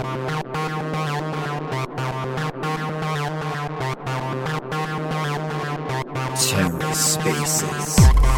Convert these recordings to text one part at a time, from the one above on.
TerraSpaces.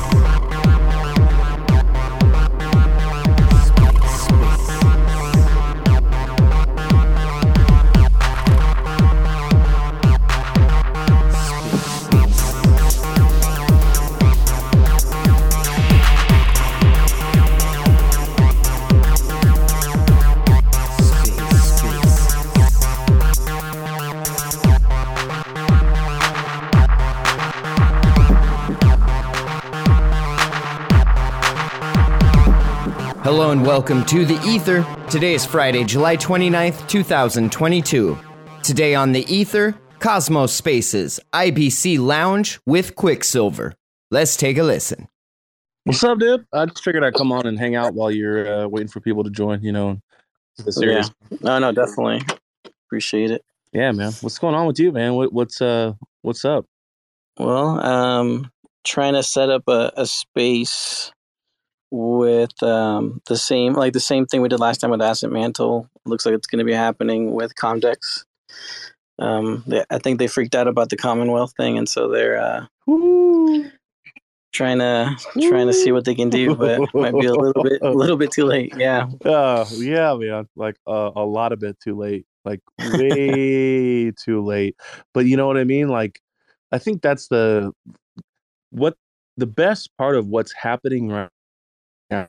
Hello and welcome to The Ether. Today is Friday, July 29th, 2022. Today on The Ether, Cosmos Spaces, IBC Lounge with Quicksilver. Let's take a listen. What's up, dude? I just figured I'd come on and hang out while you're waiting for people to join, the series. Yeah. No, definitely. Appreciate it. Yeah, man. What's going on with you, man? What's up? Well, trying to set up a space with the same thing we did last time with Asset Mantle. Looks like it's going to be happening with Comdex. I think they freaked out about the Commonwealth thing, and so they're trying to see what they can do, but it might be a little bit too late. Yeah. Yeah, man. Like a lot of bit too late. Like way too late. But you know what I mean? Like, I think that's the best part of what's happening right now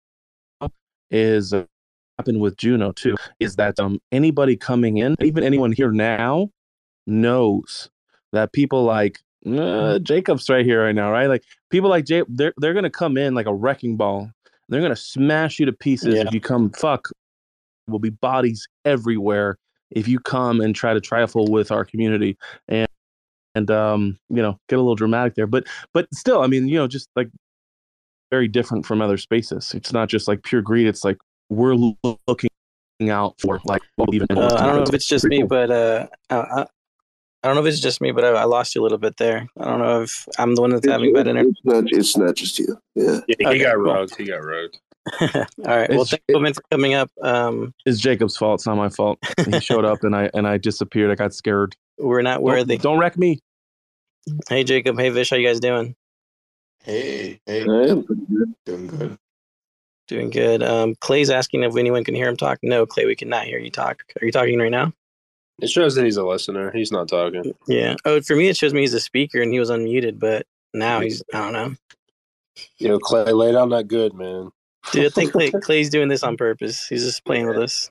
is happened with Juno too, is that anybody coming in, even anyone here now, knows that people like Jacob's right here right now, right? Like people like Jay, they're gonna come in like a wrecking ball. They're gonna smash you to pieces if you come. Will be bodies everywhere if you come and try to trifle with our community and get a little dramatic there, but still, I mean, just like very different from other spaces. It's not just like pure greed. It's like we're looking out for like even. I don't know if it's just me, but I don't know if it's just me, but I lost you a little bit there. I don't know if I'm the one that's having bad internet. It's not just you. Yeah. He got rogued. All right. Well, thanks for coming up. It's Jacob's fault. It's not my fault. He showed up and I disappeared. I got scared. We're not worthy. Don't wreck me. Hey, Jacob. Hey, Vish. How you guys doing? Hey. Doing good. Doing good. Clay's asking if anyone can hear him talk. No, Clay, we cannot hear you talk. Are you talking right now? It shows that he's a listener. He's not talking. Yeah. Oh, for me, it shows me he's a speaker and he was unmuted, but now I don't know. Clay, lay down that good, man. Dude, I think Clay's doing this on purpose. He's just playing with us.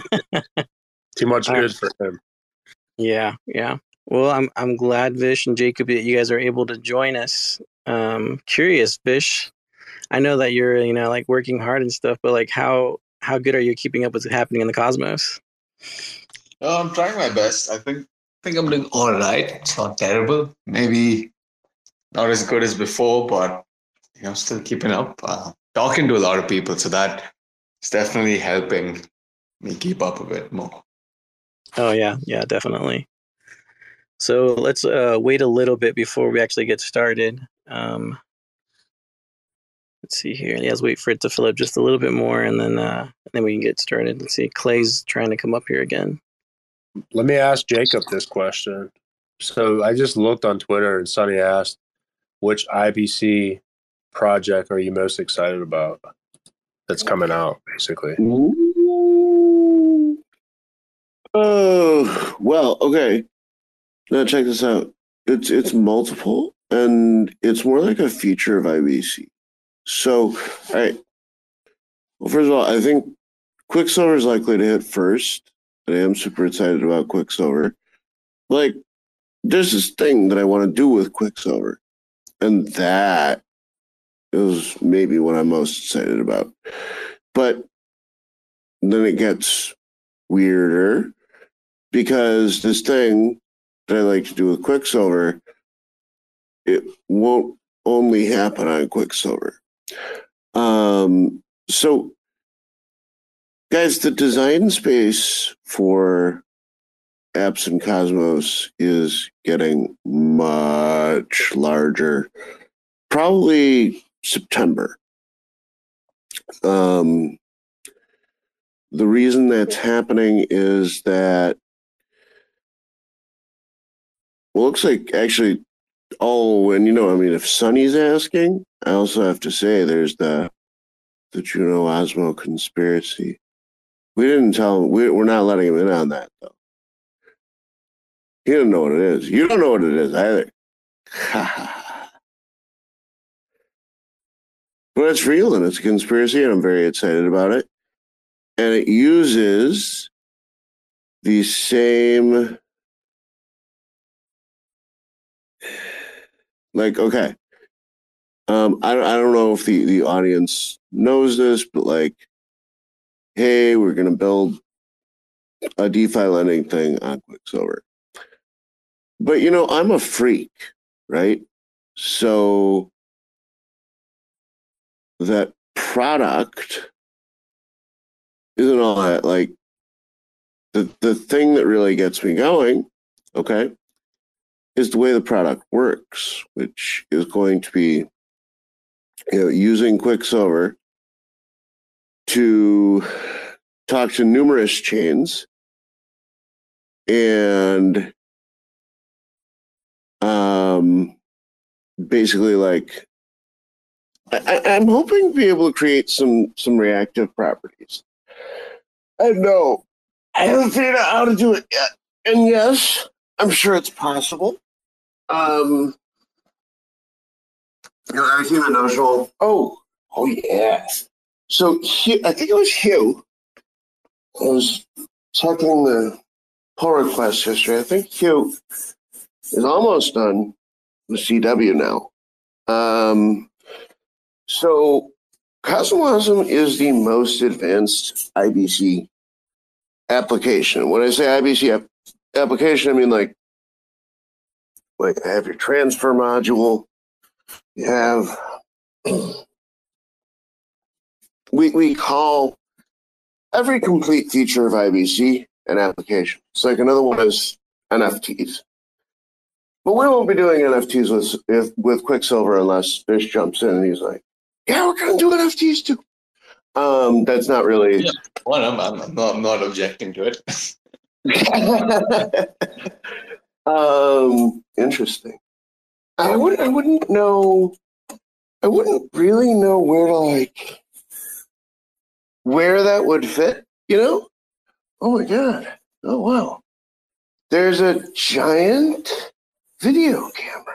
Too much good for him. Yeah. Well, I'm glad, Vish and Jacob, that you guys are able to join us. Curious, Vish. I know that you're, like working hard and stuff, but like how good are you keeping up with what's happening in the cosmos? I'm trying my best. I think I'm doing all right. It's not terrible. Maybe not as good as before, but still keeping up. Talking to a lot of people, so that is definitely helping me keep up a bit more. Oh yeah, definitely. So let's wait a little bit before we actually get started. Let's see here. Let's wait for it to fill up just a little bit more, and then we can get started. Let's see. Clay's trying to come up here again. Let me ask Jacob this question. So I just looked on Twitter and somebody asked, which IBC project are you most excited about that's coming out, basically? Oh, well, okay. Now check this out. It's multiple, and it's more like a feature of IBC. So, all right. Well, first of all, I think Quicksilver is likely to hit first. I am super excited about Quicksilver. Like, there's this thing that I want to do with Quicksilver, and that is maybe what I'm most excited about. But then it gets weirder because this thing that I like to do with Quicksilver, it won't only happen on Quicksilver. So, guys, the design space for apps in Cosmos is getting much larger. Probably September. the reason that's happening is that, well, looks like actually, if Sonny's asking, I also have to say there's the Juno Osmo conspiracy. We didn't tell him, we're not letting him in on that, though. He doesn't know what it is. You don't know what it is either. But it's real and it's a conspiracy, and I'm very excited about it. And it uses the same, like, okay. I don't know if the audience knows this, but like, hey, we're going to build a DeFi lending thing on Quicksilver. But, I'm a freak, right? So that product isn't all that, like, the thing that really gets me going, okay, is the way the product works, which is going to be, using Quicksilver to talk to numerous chains and basically, like, I'm hoping to be able to create some reactive properties. I know I haven't figured out how to do it yet, and yes, I'm sure it's possible. I think the notional. Oh yeah. So I think it was Hugh. I was checking the pull request history. I think Hugh is almost done with CW now. So Cosmosm is the most advanced IBC application. When I say IBC application, I mean like I have your transfer module. You have we call every complete feature of IBC an application. It's like another one is NFTs. But we won't be doing NFTs with Quicksilver unless Fish jumps in and he's like, yeah, we're going to do NFTs too. That's not really. Yeah, well, I'm not objecting to it. Interesting. I wouldn't know. I wouldn't really know where that would fit. Oh my god. Oh wow. There's a giant video camera.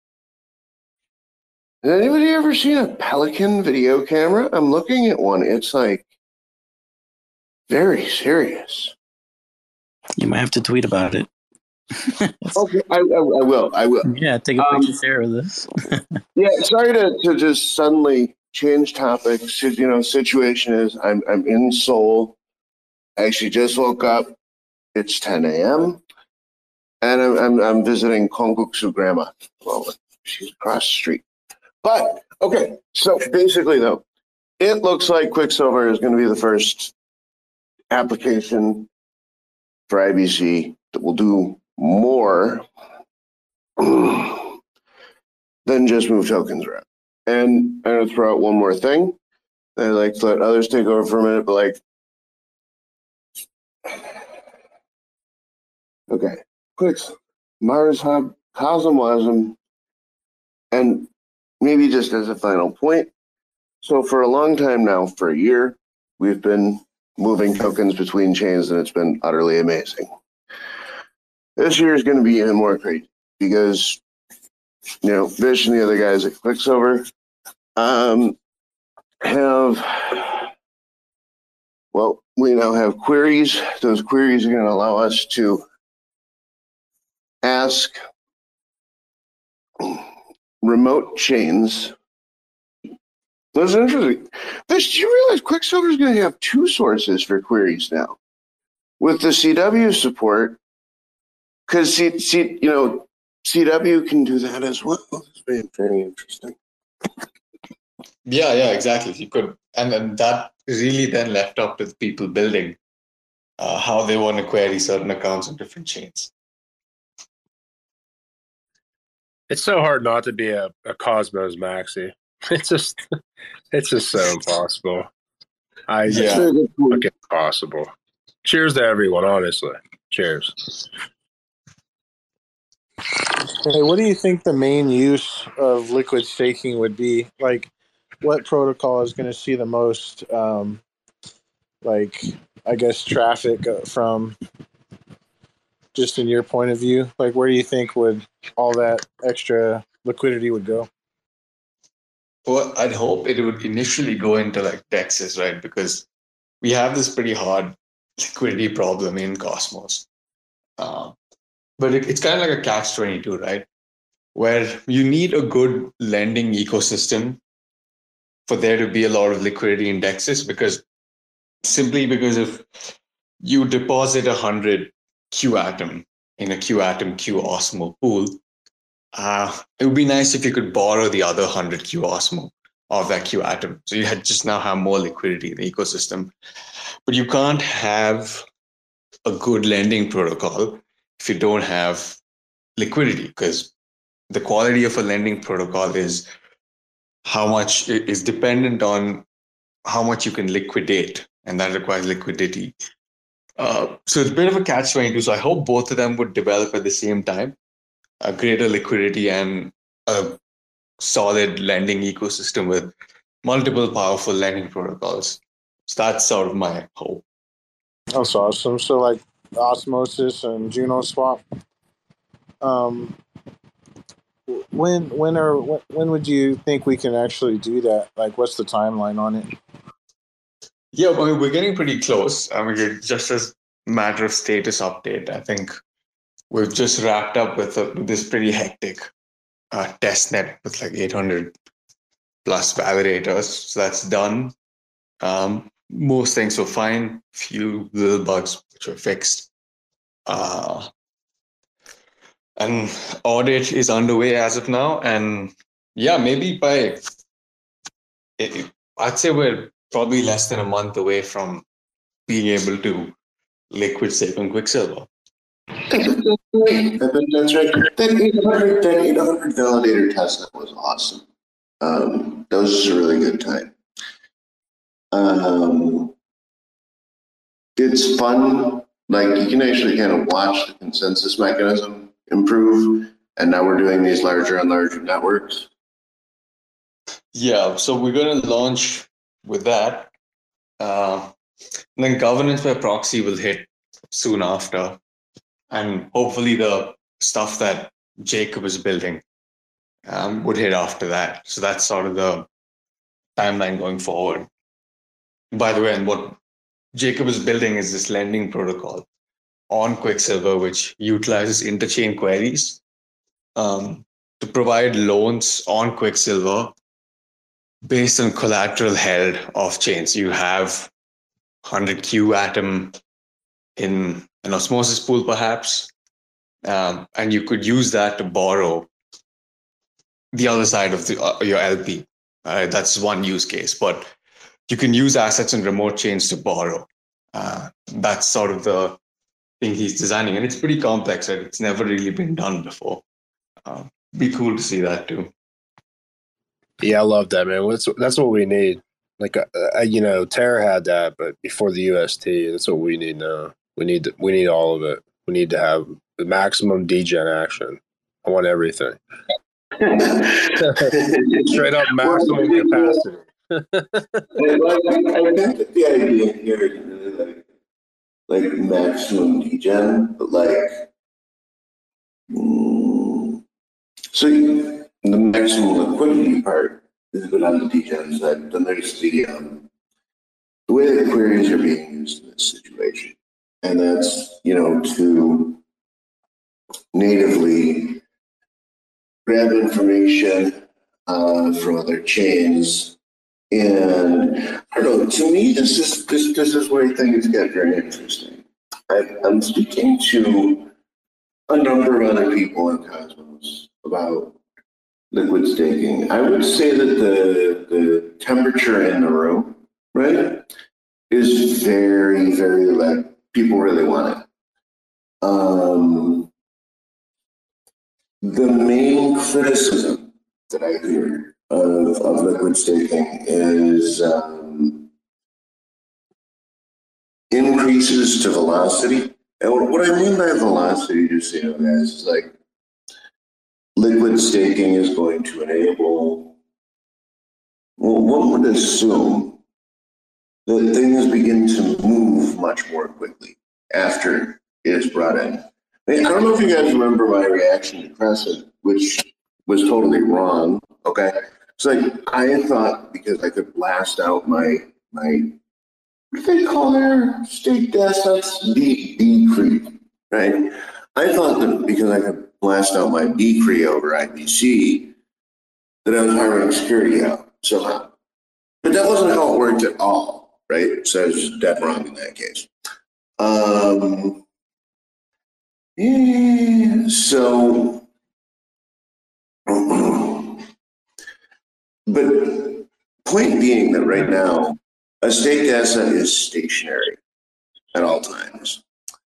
Has anybody ever seen a Pelican video camera? I'm looking at one. It's like very serious. You might have to tweet about it. Okay, I will. Yeah, take a picture share of this. Yeah, sorry to just suddenly change topics. Situation is I'm in Seoul. I actually just woke up. It's 10 a.m. and I'm visiting Kongguksu grandma. Well, she's across the street. But okay, so basically though, it looks like Quicksilver is going to be the first application for IBC that will do more than just move tokens around. And I'm going to throw out one more thing. I like to let others take over for a minute, but okay, Quicks, Mars Hub, Cosmosm, and maybe just as a final point. So for a long time now, for a year, we've been moving tokens between chains, and it's been utterly amazing. This year is going to be even more crazy because, Vish and the other guys at Quicksilver we now have queries. Those queries are going to allow us to ask remote chains. That's interesting. Vish, do you realize Quicksilver is going to have two sources for queries now? With the CW support, because CW can do that as well. It's very, very interesting. Yeah, exactly. You could, and that really then left up to the people building how they want to query certain accounts on different chains. It's so hard not to be a Cosmos maxi. It's just so impossible. That's a Yeah. very good point. Fucking possible. Cheers to everyone, honestly. Cheers. Hey, what do you think the main use of liquid staking would be? Like, what protocol is going to see the most, like, I guess, traffic from, just in your point of view? Like, where do you think would all that extra liquidity would go? Well, I'd hope it would initially go into like Texas, right? Because we have this pretty hard liquidity problem in Cosmos. But it's kind of like a catch-22, right? Where you need a good lending ecosystem for there to be a lot of liquidity in Texas, because if you deposit 100 Q Atom in a Q Atom Q Osmo pool, it would be nice if you could borrow the other 100 Q Osmo of that Q Atom. So you just now have more liquidity in the ecosystem. But you can't have a good lending protocol if you don't have liquidity, because the quality of a lending protocol is how much is dependent on how much you can liquidate, and that requires liquidity. So it's a bit of a catch-22. So I hope both of them would develop at the same time, a greater liquidity and a solid lending ecosystem with multiple powerful lending protocols. So that's sort of my hope. That's awesome. So, like, Osmosis and Juno Swap. When would you think we can actually do that? Like, what's the timeline on it? Yeah, I mean, we're getting pretty close. I mean, just as a matter of status update, I think we've just wrapped up with this pretty hectic test net with like 800 plus validators. So that's done. Most things were fine. Few little bugs which were fixed. And audit is underway as of now. And yeah, maybe I'd say we're probably less than a month away from being able to liquid stake on Quicksilver. I think that's right. That 800 validator testnet was awesome. That was just a really good time. It's fun. Like, you can actually kind of watch the consensus mechanism improve, and now we're doing these larger and larger networks. Yeah, so we're going to launch with that. And then governance by proxy will hit soon after. And hopefully the stuff that Jacob is building would hit after that. So that's sort of the timeline going forward. By the way, and what Jacob is building is this lending protocol on Quicksilver, which utilizes interchain queries to provide loans on Quicksilver based on collateral held off chain. So you have 100 Q Atom in an Osmosis pool, perhaps, and you could use that to borrow the other side of your LP. That's one use case, but you can use assets in remote chains to borrow. That's sort of the thing he's designing, and it's pretty complex. Right? It's never really been done before. Be cool to see that too. Yeah, I love that, man. That's what we need. Like, Terra had that, but before the UST, that's what we need now. We need all of it. We need to have the maximum degen action. I want everything. Straight up maximum capacity. I think that the idea here is really like maximum degen, but so the maximum liquidity part is good on the degen side. Then there's the way the queries are being used in this situation, and that's to natively grab information from other chains. And I don't know. To me, this is where things get very interesting. I'm speaking to a number of other people in Cosmos about liquid staking. I would say that the temperature in the room, right, is very, very low. People really want it. The main criticism that I hear of liquid staking is increases to velocity. And what I mean by velocity, just so you know, guys, is like liquid staking is going to enable, well, one would assume that things begin to move much more quickly after it is brought in. I don't know if you guys remember my reaction to Crescent, which was totally wrong. Okay. It's like I thought because I could blast out my what do they call their staked assets? B-Cree, right? I thought that because I could blast out my B-Cree over IBC, that I was hiring security out somehow. But that wasn't how it worked at all, right? So I was just dead wrong in that case. Yeah, so, but point being that right now, a staked asset is stationary at all times.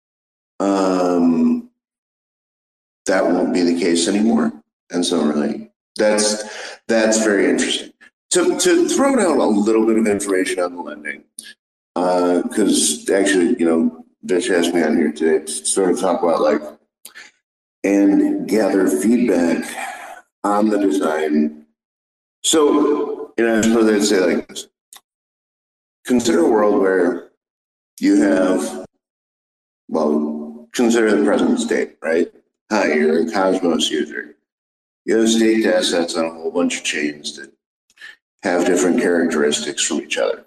That won't be the case anymore. And so really, that's very interesting. To throw down a little bit of information on the lending, because actually, Vish asked me on here today to sort of talk about like, and gather feedback on the design. So, I suppose I'd say like this. Consider a world where you have, well, consider the present state, right? Hi, you're a Cosmos user. You have staked assets on a whole bunch of chains that have different characteristics from each other.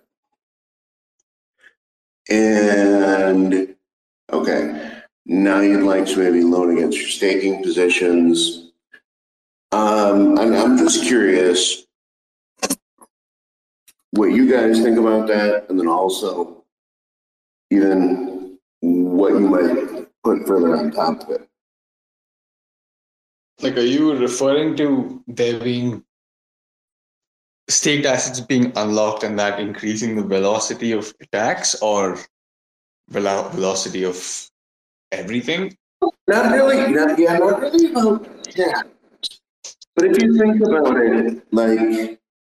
And, okay, now you'd like to maybe loan against your staking positions. And I'm just curious what you guys think about that, and then also even what you might put further on top of it. Like, are you referring to there being staked assets being unlocked and that increasing the velocity of attacks, or velocity of everything? Not really about that. But if you think about it, like,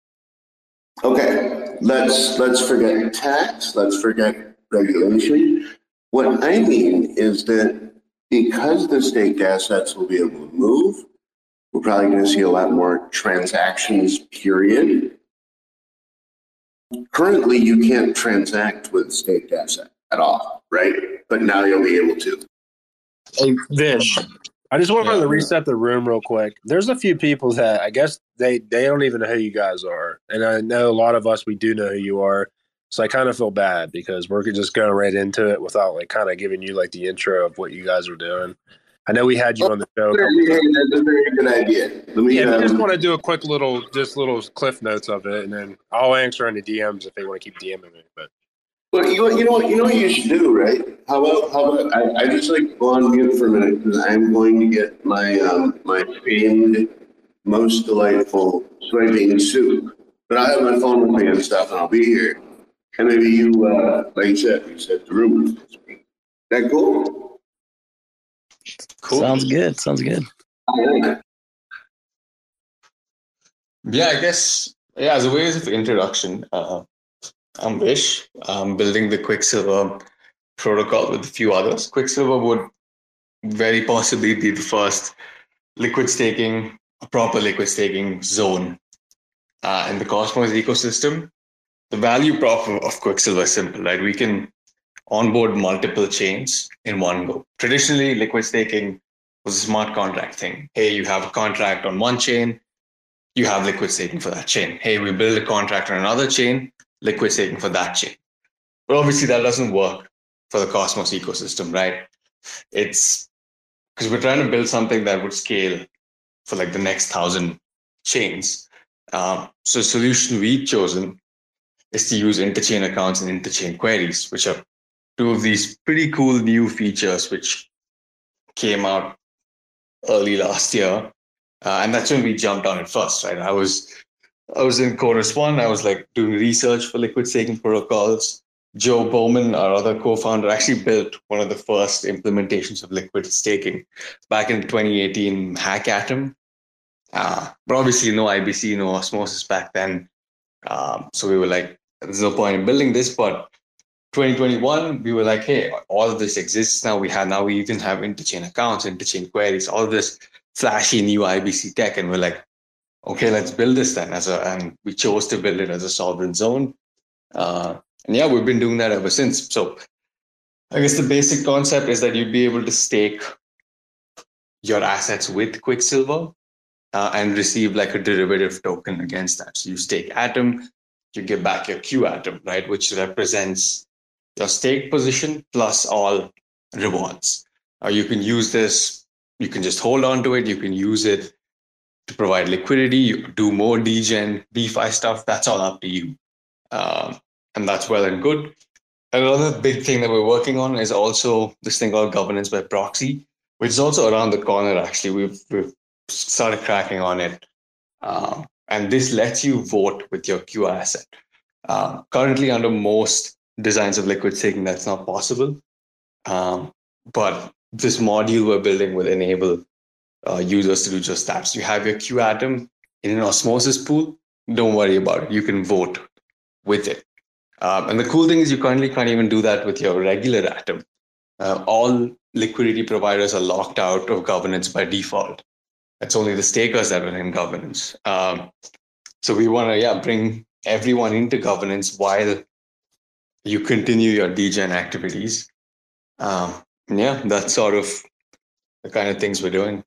okay, let's forget tax, let's forget regulation. What I mean is that because the staked assets will be able to move, we're probably going to see a lot more transactions, period. Currently, you can't transact with staked asset at all, right? But now you'll be able to. Hey, Vish, I just wanted to reset the room real quick. There's a few people that I guess they don't even know who you guys are. And I know a lot of us, we do know who you are. So I kind of feel bad because we're just going right into it without like kind of giving you like the intro of what you guys are doing. I know we had you on the show. That's a very good idea. We just want to do a quick little cliff notes of it, and then I'll answer any DMs if they want to keep DMing me. But well, you know what you should do, right? How about I just like go on mute for a minute because I'm going to get my my famed, most delightful soybean soup. But I have my phone with me and stuff, and I'll be here. And maybe you, like you said the room. That cool? Cool. Sounds good. Yeah, I guess, as a way of introduction, I'm Vish. I'm building the Quicksilver protocol with a few others. Quicksilver would very possibly be the first proper liquid staking zone in the Cosmos ecosystem. The value prop of Quicksilver is simple, right? We can onboard multiple chains in one go. Traditionally, liquid staking was a smart contract thing. Hey, you have a contract on one chain, you have liquid staking for that chain. Hey, we build a contract on another chain, liquid staking for that chain. But obviously that doesn't work for the Cosmos ecosystem, right? It's because we're trying to build something that would scale for like the next 1,000 chains. So the solution we've chosen is to use interchain accounts and interchain queries, which are two of these pretty cool new features which came out early last year. And that's when we jumped on it first, right? I was in Chorus One. I was like doing research for liquid staking protocols. Joe Bowman, our other co-founder, actually built one of the first implementations of liquid staking back in 2018 Hackathon. But obviously no IBC, no osmosis back then. So we were like, there's no point in building this, but 2021, we were like, hey, all of this exists now. We even have interchain accounts, interchain queries, all of this flashy new IBC tech, and we're like, okay, let's build this then and we chose to build it as a sovereign zone. And yeah, we've been doing that ever since. So I guess the basic concept is that you'd be able to stake your assets with Quicksilver and receive like a derivative token against that. So you stake Atom, you give back your Q Atom, right, which represents your stake position plus all rewards. You can use this, you can just hold on to it, you can use it to provide liquidity, you do more degen, DeFi stuff, that's all up to you. And that's well and good. Another big thing that we're working on is also this thing called governance by proxy, which is also around the corner, actually. We've started cracking on it. And this lets you vote with your Q asset. Currently, under most designs of liquid staking, that's not possible. But this module we're building will enable users to do just that. So you have your Q Atom in an osmosis pool. Don't worry about it. You can vote with it. And the cool thing is you currently can't even do that with your regular Atom. All liquidity providers are locked out of governance by default. It's only the stakers that are in governance. So we want to bring everyone into governance while you continue your degen activities. That's sort of the kind of things we're doing.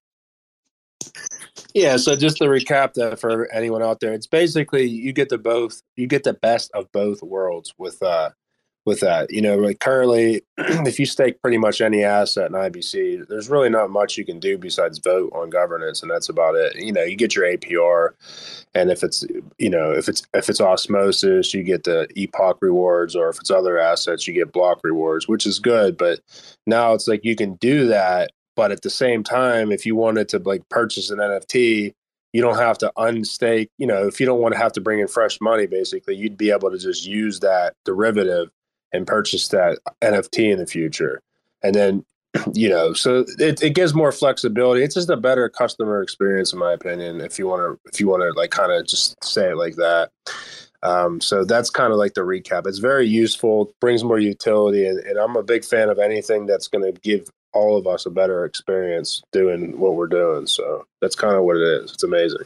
Yeah, so just to recap that for anyone out there, it's basically you get the best of both worlds with that. Like currently, if you stake pretty much any asset in IBC, there's really not much you can do besides vote on governance, and that's about it. You get your APR, and if it's osmosis, you get the epoch rewards, or if it's other assets, you get block rewards, which is good. But now it's like you can do that. But at the same time, if you wanted to like purchase an NFT, you don't have to unstake. If you don't want to have to bring in fresh money, basically, you'd be able to just use that derivative and purchase that NFT in the future. And then, so it gives more flexibility. It's just a better customer experience, in my opinion, if you want to like kind of just say it like that. So that's kind of like the recap. It's very useful, brings more utility, and I'm a big fan of anything that's going to give all of us a better experience doing what we're doing. So that's kind of what it is. It's amazing.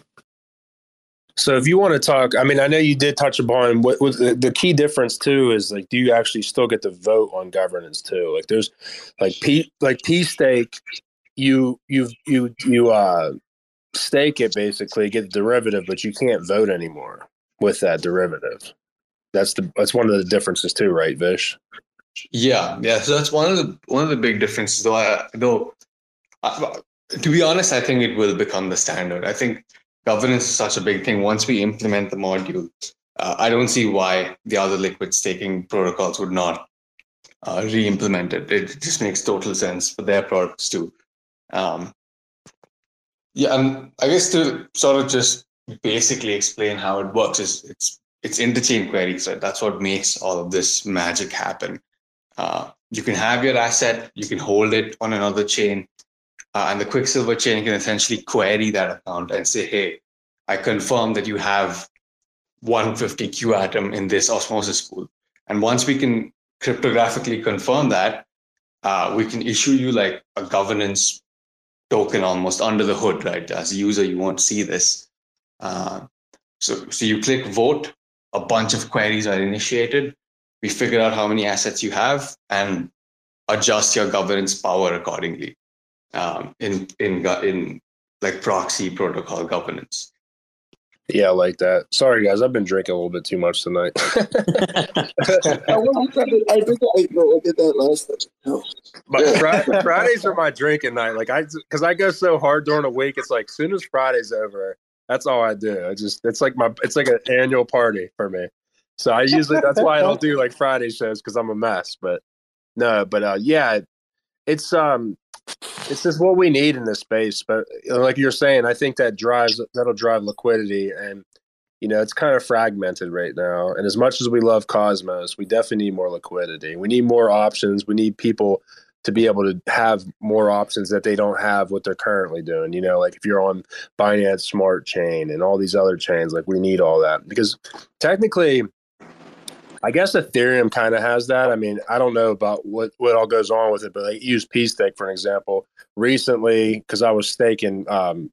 So if you want to talk, I mean, I know you did touch upon what was the key difference too is like, do you actually still get to vote on governance too? Like there's like P stake, you stake it basically, get the derivative, but you can't vote anymore with that derivative. That's one of the differences too, right, Vish? Yeah. So that's one of the big differences. Though, to be honest, I think it will become the standard. I think governance is such a big thing. Once we implement the module, I don't see why the other liquid staking protocols would not re-implement it. It just makes total sense for their products too. And I guess to sort of just basically explain how it works is it's interchain queries, right? That's what makes all of this magic happen. You can have your asset, you can hold it on another chain, and the Quicksilver chain can essentially query that account and say, hey, I confirm that you have 150 Q Atom in this osmosis pool. And once we can cryptographically confirm that, we can issue you like a governance token almost under the hood, right? As a user, you won't see this. So you click vote, a bunch of queries are initiated. We figure out how many assets you have and adjust your governance power accordingly in like proxy protocol governance. Yeah, I like that. Sorry, guys, I've been drinking a little bit too much tonight. I did that last night. But Fridays are my drinking night. Like because I go so hard during the week. It's like as soon as Friday's over, that's all I do. It's like an annual party for me. So that's why I don't do like Friday shows because I'm a mess. But it's just what we need in this space. But like you're saying, I think that'll drive liquidity, and it's kind of fragmented right now. And as much as we love Cosmos, we definitely need more liquidity. We need more options. We need people to be able to have more options that they don't have what they're currently doing. Like if you're on Binance Smart Chain and all these other chains, like we need all that because technically, I guess Ethereum kind of has that. I mean, I don't know about what all goes on with it, but like use pStake for an example. Recently, because I was staking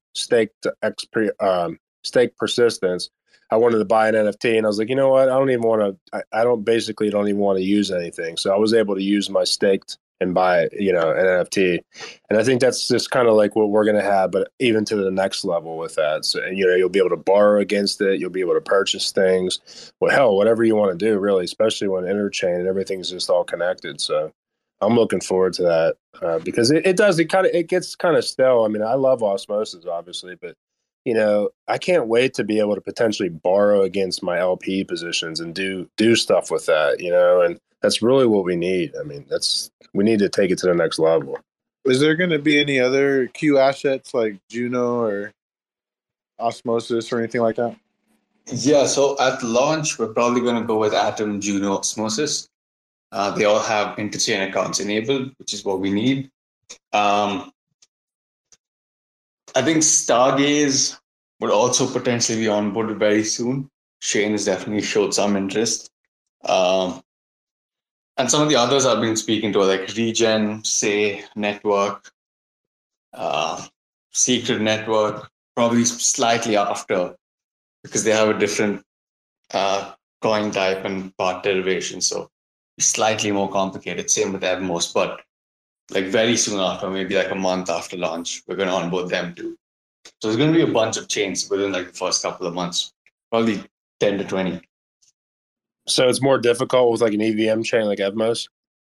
stake persistence, I wanted to buy an NFT, and I was like, you know what? I don't even want to. I don't even want to use anything. So I was able to use my staked and buy, an NFT. And I think that's just kind of like what we're going to have, but even to the next level with that. So, you'll be able to borrow against it. You'll be able to purchase things. Well, hell, whatever you want to do, really, especially when interchain and everything's just all connected. So I'm looking forward to that because it gets kind of stale. I mean, I love osmosis, obviously, but I can't wait to be able to potentially borrow against my LP positions and do stuff with that, and that's really what we need. I mean, we need to take it to the next level. Is there going to be any other Q assets like Juno or Osmosis or anything like that? Yeah, so at launch, we're probably going to go with Atom, Juno, Osmosis. They all have interchain accounts enabled, which is what we need. I think Stargaze would also potentially be onboarded very soon. Shane has definitely showed some interest. And some of the others I've been speaking to are like Regen, Say, Network, Secret Network, probably slightly after, because they have a different coin type and part derivation. So it's slightly more complicated. Same with Evmos, but like very soon after, maybe like a month after launch, we're going to onboard them too. So there's going to be a bunch of chains within like the first couple of months, probably 10 to 20. So it's more difficult with like an EVM chain like Evmos?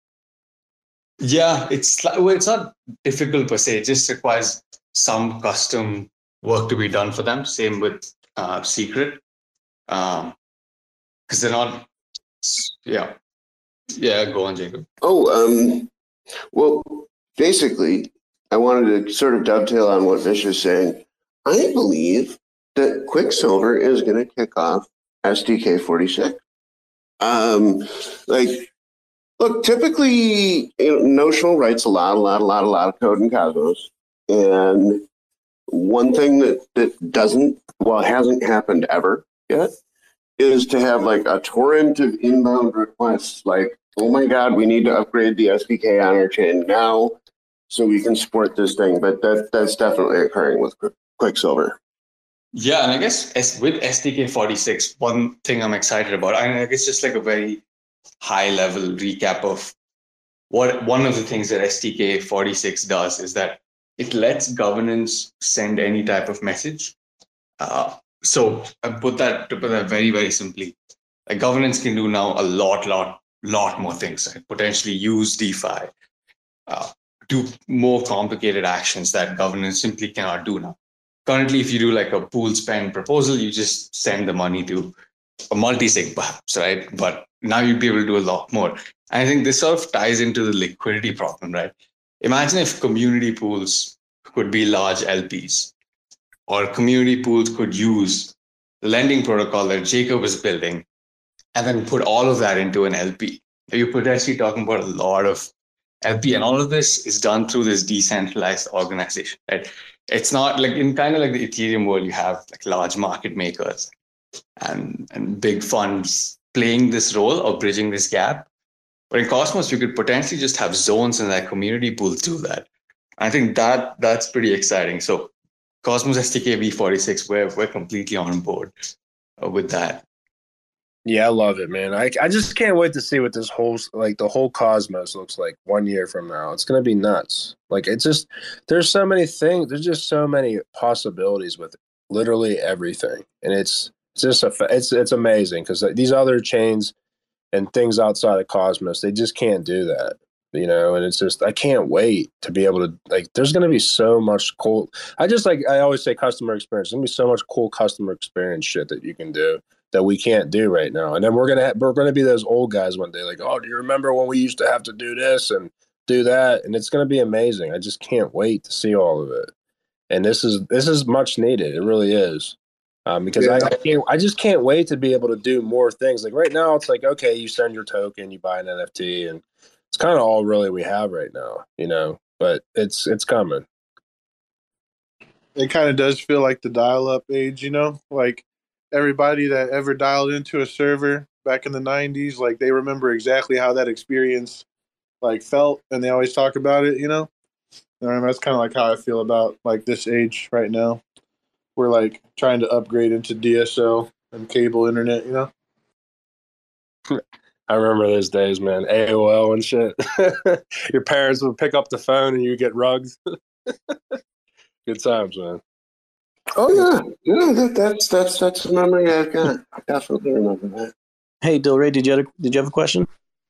Yeah, it's not difficult per se. It just requires some custom work to be done for them. Same with Secret. Because they're not... Yeah. Yeah, go on, Jacob. Well, basically, I wanted to sort of dovetail on what Vish is saying. I believe that Quicksilver is going to kick off SDK 46. Look, typically, Notional writes a lot of code in Cosmos. And one thing that hasn't happened ever yet is to have like a torrent of inbound requests like, oh my God, we need to upgrade the SDK on our chain now so we can support this thing. But that's definitely occurring with Quicksilver. Yeah, and I guess with SDK 46, one thing I'm excited about, and I guess just like a very high level recap of one of the things that SDK 46 does is that it lets governance send any type of message. So to put that very, very simply, like governance can do now a lot more things, right? Potentially use DeFi, do more complicated actions that governance simply cannot do now. Currently, if you do like a pool spend proposal, you just send the money to a multi-sig perhaps, right? But now you'd be able to do a lot more. And I think this sort of ties into the liquidity problem, right? Imagine if community pools could be large LPs, or community pools could use the lending protocol that Jacob is building and then put all of that into an LP. You're potentially talking about a lot of LP, and all of this is done through this decentralized organization, right? It's not like in kind of like the Ethereum world, you have like large market makers and big funds playing this role or bridging this gap. But in Cosmos, you could potentially just have zones in that community pool do that. I think that's pretty exciting. So Cosmos SDK V46, we're completely on board with that. Yeah, I love it, man. I just can't wait to see what this the whole Cosmos looks like 1 year from now. It's going to be nuts. Like, it's just, there's so many things. There's just so many possibilities with literally everything. And it's just, it's amazing because these other chains and things outside of Cosmos, they just can't do that, and it's just, I can't wait to be able to, like, there's going to be so much cool. I always say customer experience. There's going to be so much cool customer experience shit that you can do that we can't do right now. And then we're gonna be those old guys one day, like, oh, do you remember when we used to have to do this and do that? And it's gonna be amazing. I just can't wait to see all of it. And this is much needed. It really is. Because I just can't wait to be able to do more things. Like right now, it's like, okay, you send your token, you buy an NFT, and it's kind of all really we have right now, But it's coming. It kind of does feel like the dial-up age, like everybody that ever dialed into a server back in the 90s. Like they remember exactly how that experience like felt, and they always talk about it. That's kind of like how I feel about like this age right now. We're like trying to upgrade into DSL and cable internet. I remember those days, man. AOL and shit. Your parents would pick up the phone and you get rugged. Good times, man. Oh yeah, that's a memory I've got. I definitely remember that. Hey, Dilray, did you have a question?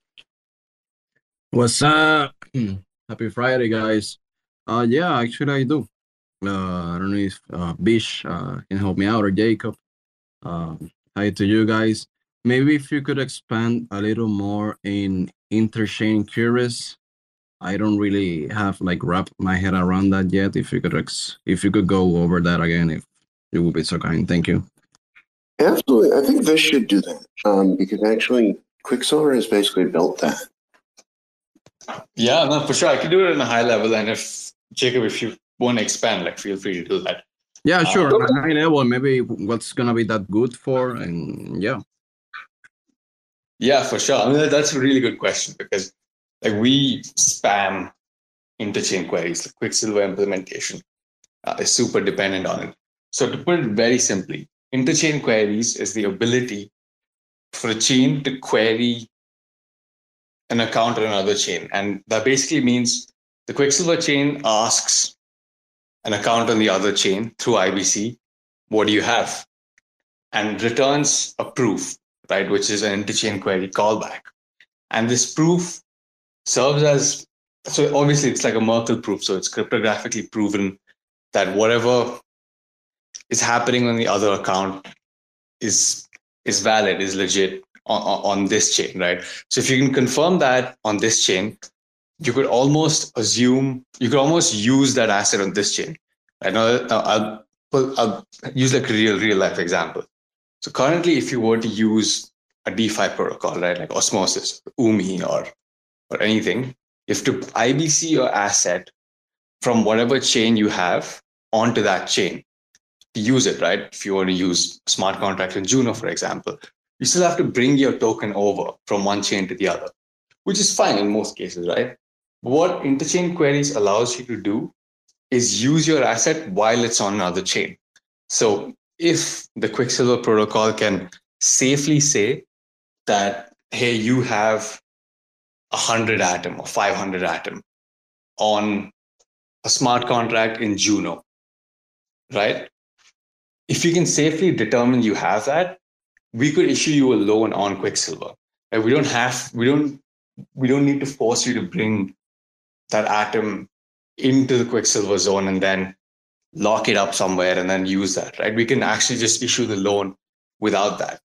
What's up? Happy Friday, guys. Yeah, actually I do. I don't know if Bish can help me out or Jacob. Hi to you guys. Maybe if you could expand a little more in interchain queries. I don't really have like wrapped my head around that yet. If you could go over that again, if you would be so kind. Thank you. Absolutely. I think this should do that because actually Quicksilver has basically built that. Yeah, no, for sure. I can do it in a high level. And if Jacob, if you want to expand, like feel free to do that. Yeah, sure. High level, maybe what's going to be that good for? And yeah. Yeah, for sure. I mean, that's a really good question because like we spam interchain queries. The Quicksilver implementation is super dependent on it. So to put it very simply, interchain queries is the ability for a chain to query an account on another chain. And that basically means the Quicksilver chain asks an account on the other chain through IBC, what do you have? And returns a proof, right, which is an interchain query callback. And this proof serves as, so obviously it's like a Merkle proof, so it's cryptographically proven that whatever is happening on the other account is valid, is legit on this chain, right? So if you can confirm that on this chain, you could almost use that asset on this chain. Right? Now I'll use like a real life example. So currently, if you were to use a DeFi protocol, right, like Osmosis, UMI, or anything, you have to IBC your asset from whatever chain you have onto that chain to use it, right? If you want to use smart contract in Juno, for example, you still have to bring your token over from one chain to the other, which is fine in most cases, right? But what interchain queries allows you to do is use your asset while it's on another chain. So if the Quicksilver protocol can safely say that, hey, you have 100 Atom or 500 Atom on a smart contract in Juno, right? If you can safely determine you have that, we could issue you a loan on Quicksilver. Right? We don't need to force you to bring that Atom into the Quicksilver zone and then lock it up somewhere and then use that, right? We can actually just issue the loan without that.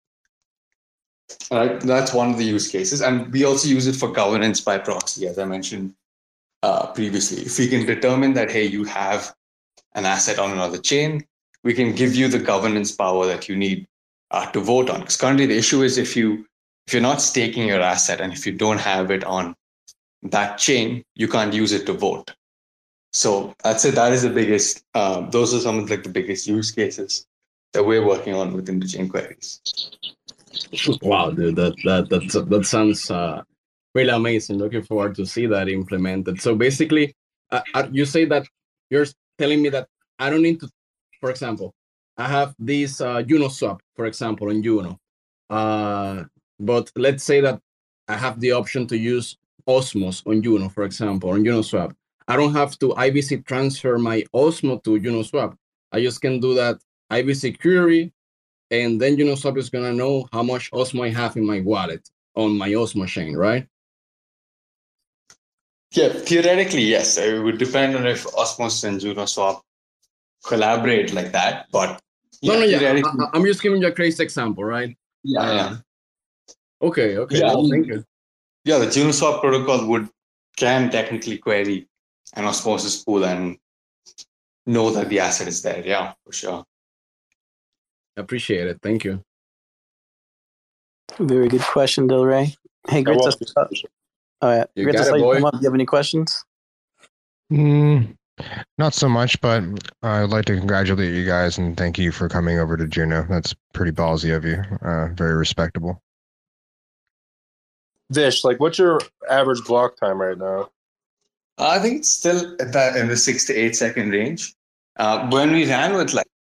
Right? That's one of the use cases. And we also use it for governance by proxy, as I mentioned previously. If we can determine that, hey, you have an asset on another chain, we can give you the governance power that you need to vote on. Because currently the issue is if you're not staking your asset and if you don't have it on that chain, you can't use it to vote. So I'd say that is the biggest, those are some of like the biggest use cases that we're working on with interchain queries. Wow, dude, that sounds really amazing. Looking forward to see that implemented. So basically, you say that you're telling me that I don't need to, for example, I have this Uniswap, for example, on Juno. But let's say that I have the option to use Osmos on Juno, for example, on Uniswap. I don't have to IBC transfer my Osmo to Uniswap. I just can do that IBC query, and then Uniswap is going to know how much Osmo I have in my wallet on my Osmo chain, right? Yeah, theoretically, yes. It would depend on if Osmos and Uniswap collaborate like that. But yeah, I'm just giving you a crazy example, right? Yeah. Okay. Yeah, well, thank you. Yeah, the Uniswap protocol can technically query an Osmosis pool and know that the asset is there. Yeah, for sure. Appreciate it. Thank you. Very good question, Dilray. Hey, Gritz, all right. Gritz, I saw you come up. Do you have any questions? Not so much, but I'd like to congratulate you guys and thank you for coming over to Juno. That's pretty ballsy of you. Very respectable. Vish, like, what's your average block time right now? I think it's still at that in the 6 to 8 second range. When we ran with like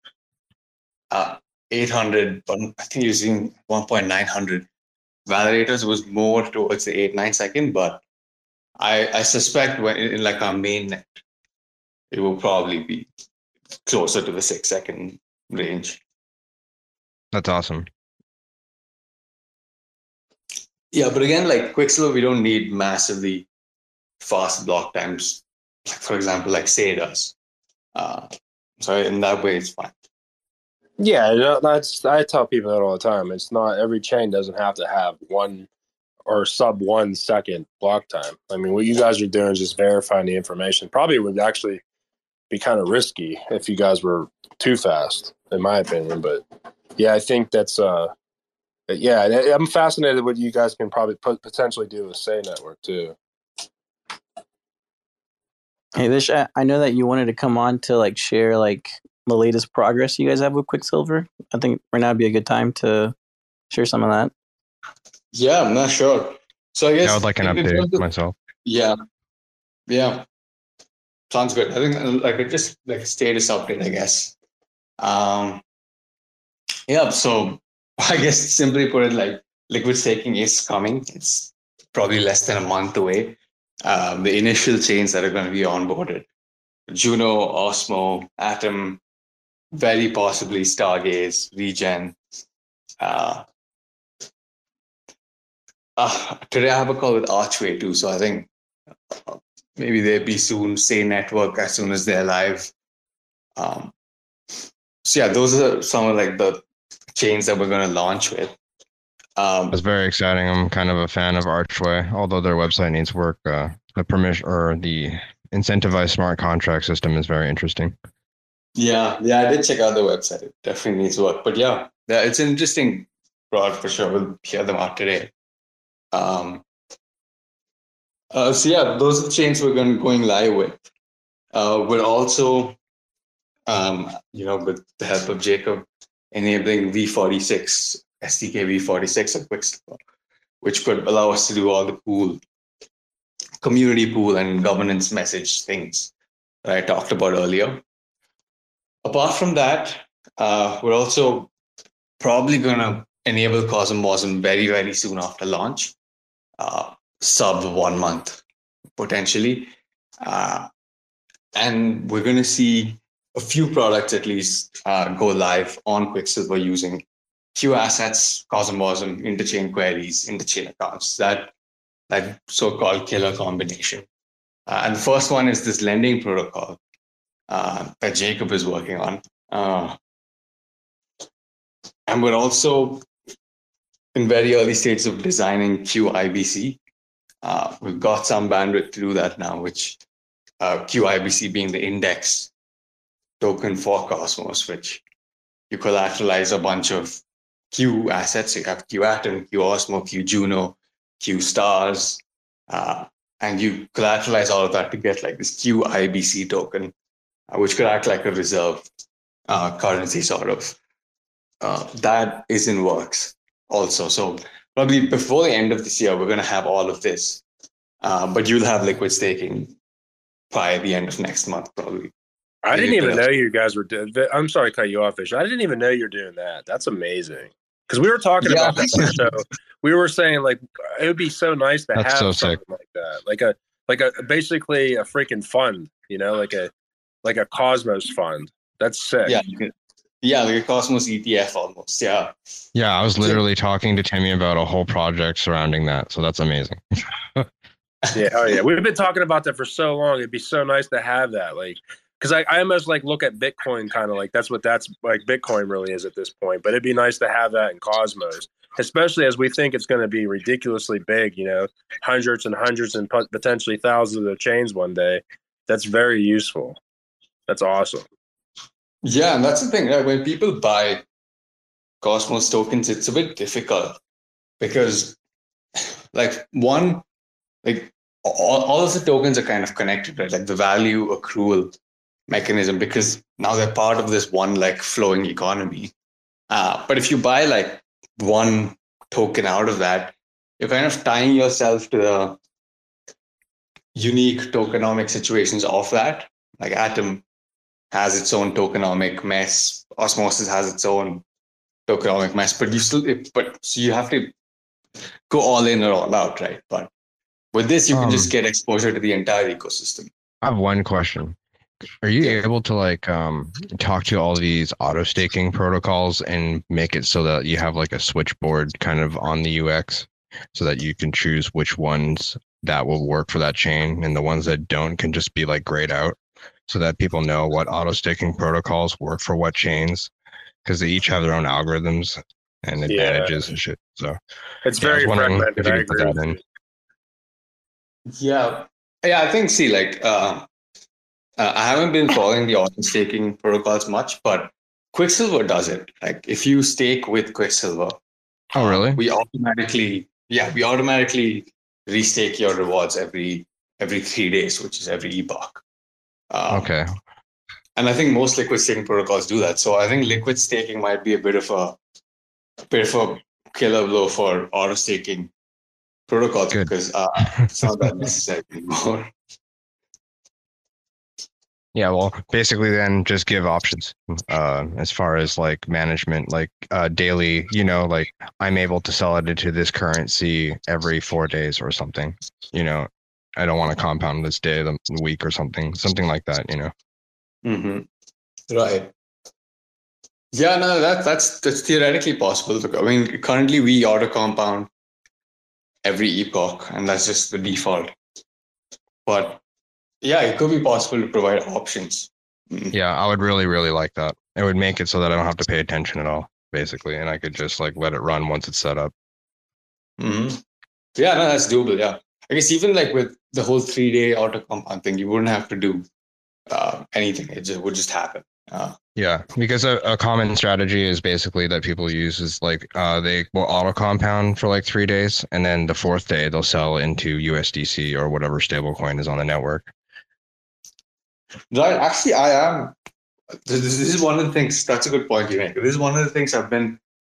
800, but I think using 1.900 validators, was more towards the 8-9 second. But I suspect when in like our main net, it will probably be closer to the 6 second range. That's awesome. Yeah, but again, like Quicksilver, we don't need massively fast block times. Like for example, like Say does. So in that way, it's fine. Yeah, I tell people that all the time. It's not every chain doesn't have to have 1 or sub 1 second block time. I mean, what you guys are doing is just verifying the information. Probably would actually be kind of risky if you guys were too fast, in my opinion. But yeah, I think that's I'm fascinated what you guys can probably potentially do with Say Network too. Hey, Vish, I know that you wanted to come on to like share like the latest progress you guys have with Quicksilver. I think right now would be a good time to share some of that. Yeah, I'm not sure. So I guess I would like an update myself. Yeah. Sounds good. I think like just like a status update, I guess. Yeah. So I guess simply put it, like liquid staking is coming. It's probably less than a month away. The initial chains that are going to be onboarded: Juno, Osmo, Atom, very possibly Stargaze, Regen. Today I have a call with Archway too, so I think maybe they'll be soon. Say Network as soon as they're live. So yeah, those are some of like the chains that we're going to launch with. That's very exciting. I'm kind of a fan of Archway, although their website needs work. The permission or the incentivized smart contract system is very interesting. Yeah, I did check out the website. It definitely needs work, but yeah, it's an interesting product for sure. We'll hear them out today. So yeah, those are the chains we're going live with. We're also, with the help of Jacob, enabling V46, SDK V46 at Quicksilver, which could allow us to do all the community pool and governance message things that I talked about earlier. Apart from that, we're also probably going to enable Cosmosm very, very soon after launch, sub 1 month, potentially. And we're going to see a few products at least go live on Quicksilver using Q assets, Cosmosm, interchain queries, interchain accounts, that so-called killer combination. And the first one is this lending protocol that Jacob is working on. And we're also in very early stages of designing QIBC. We've got some bandwidth to do that now, which QIBC being the index token for Cosmos, which you collateralize a bunch of Q assets. So you have Q Atom, Q Osmo, Q Juno, Q Stars, and you collateralize all of that to get like this QIBC token, which could act like a reserve currency sort of. That is in works also. So probably before the end of this year, we're going to have all of this, but you'll have liquid staking by the end of next month, probably. I didn't even know you guys were doing. I'm sorry to cut you off, Vish. I didn't even know you're doing that. That's amazing. Because we were talking about that on the show. We were saying like it would be so nice to have something like that, like a basically a freaking fund, like a Cosmos fund. That's sick. Yeah, like a Cosmos ETF almost. Yeah. Yeah, I was literally talking to Timmy about a whole project surrounding that, so that's amazing. Yeah, we've been talking about that for so long. It'd be so nice to have that, like. Because I almost like look at Bitcoin kind of like that's like Bitcoin really is at this point. But it'd be nice to have that in Cosmos, especially as we think it's going to be ridiculously big, hundreds and hundreds and potentially thousands of chains one day. That's very useful. That's awesome. Yeah, and that's the thing. Right? When people buy Cosmos tokens, it's a bit difficult because all of the tokens are kind of connected, right? Like the value accrual mechanism, because now they're part of this one like flowing economy. But if you buy like one token out of that, you're kind of tying yourself to the unique tokenomic situations of that. Like Atom has its own tokenomic mess. Osmosis has its own tokenomic mess, but so you have to go all in or all out, right? But with this, you can just get exposure to the entire ecosystem. I have one question. Are you able to like talk to all these auto staking protocols and make it so that you have like a switchboard kind of on the UX so that you can choose which ones that will work for that chain and the ones that don't can just be like grayed out so that people know what auto staking protocols work for what chains because they each have their own algorithms and advantages and shit. So it's very fragmented. I agree. Yeah, I think. See, like, I haven't been following the auto staking protocols much, but Quicksilver does it. Like, if you stake with Quicksilver, oh really? We automatically restake your rewards every 3 days, which is every epoch. Okay. And I think most liquid staking protocols do that. So I think liquid staking might be a bit of a killer blow for auto staking protocols because it's not that necessary anymore. Yeah, well, basically then just give options as far as like management, like daily, like I'm able to sell it into this currency every 4 days or something, I don't want to compound this day, the week or something like that, Mm-hmm. Right. Yeah, no, that's theoretically possible. I mean, currently we auto compound every epoch, and that's just the default. But yeah, it could be possible to provide options. Yeah, I would really, really like that. It would make it so that I don't have to pay attention at all, basically, and I could just like let it run once it's set up. Mm-hmm. Yeah, no, that's doable. Yeah, I guess even like with the whole 3-day auto compound thing, you wouldn't have to do anything. It would just happen. Yeah, because a common strategy is basically that people use is like they will auto compound for like 3 days, and then the 4th day they'll sell into USDC or whatever stablecoin is on the network. Right. Actually, I am. This is one of the things. That's a good point you make. This is one of the things I've been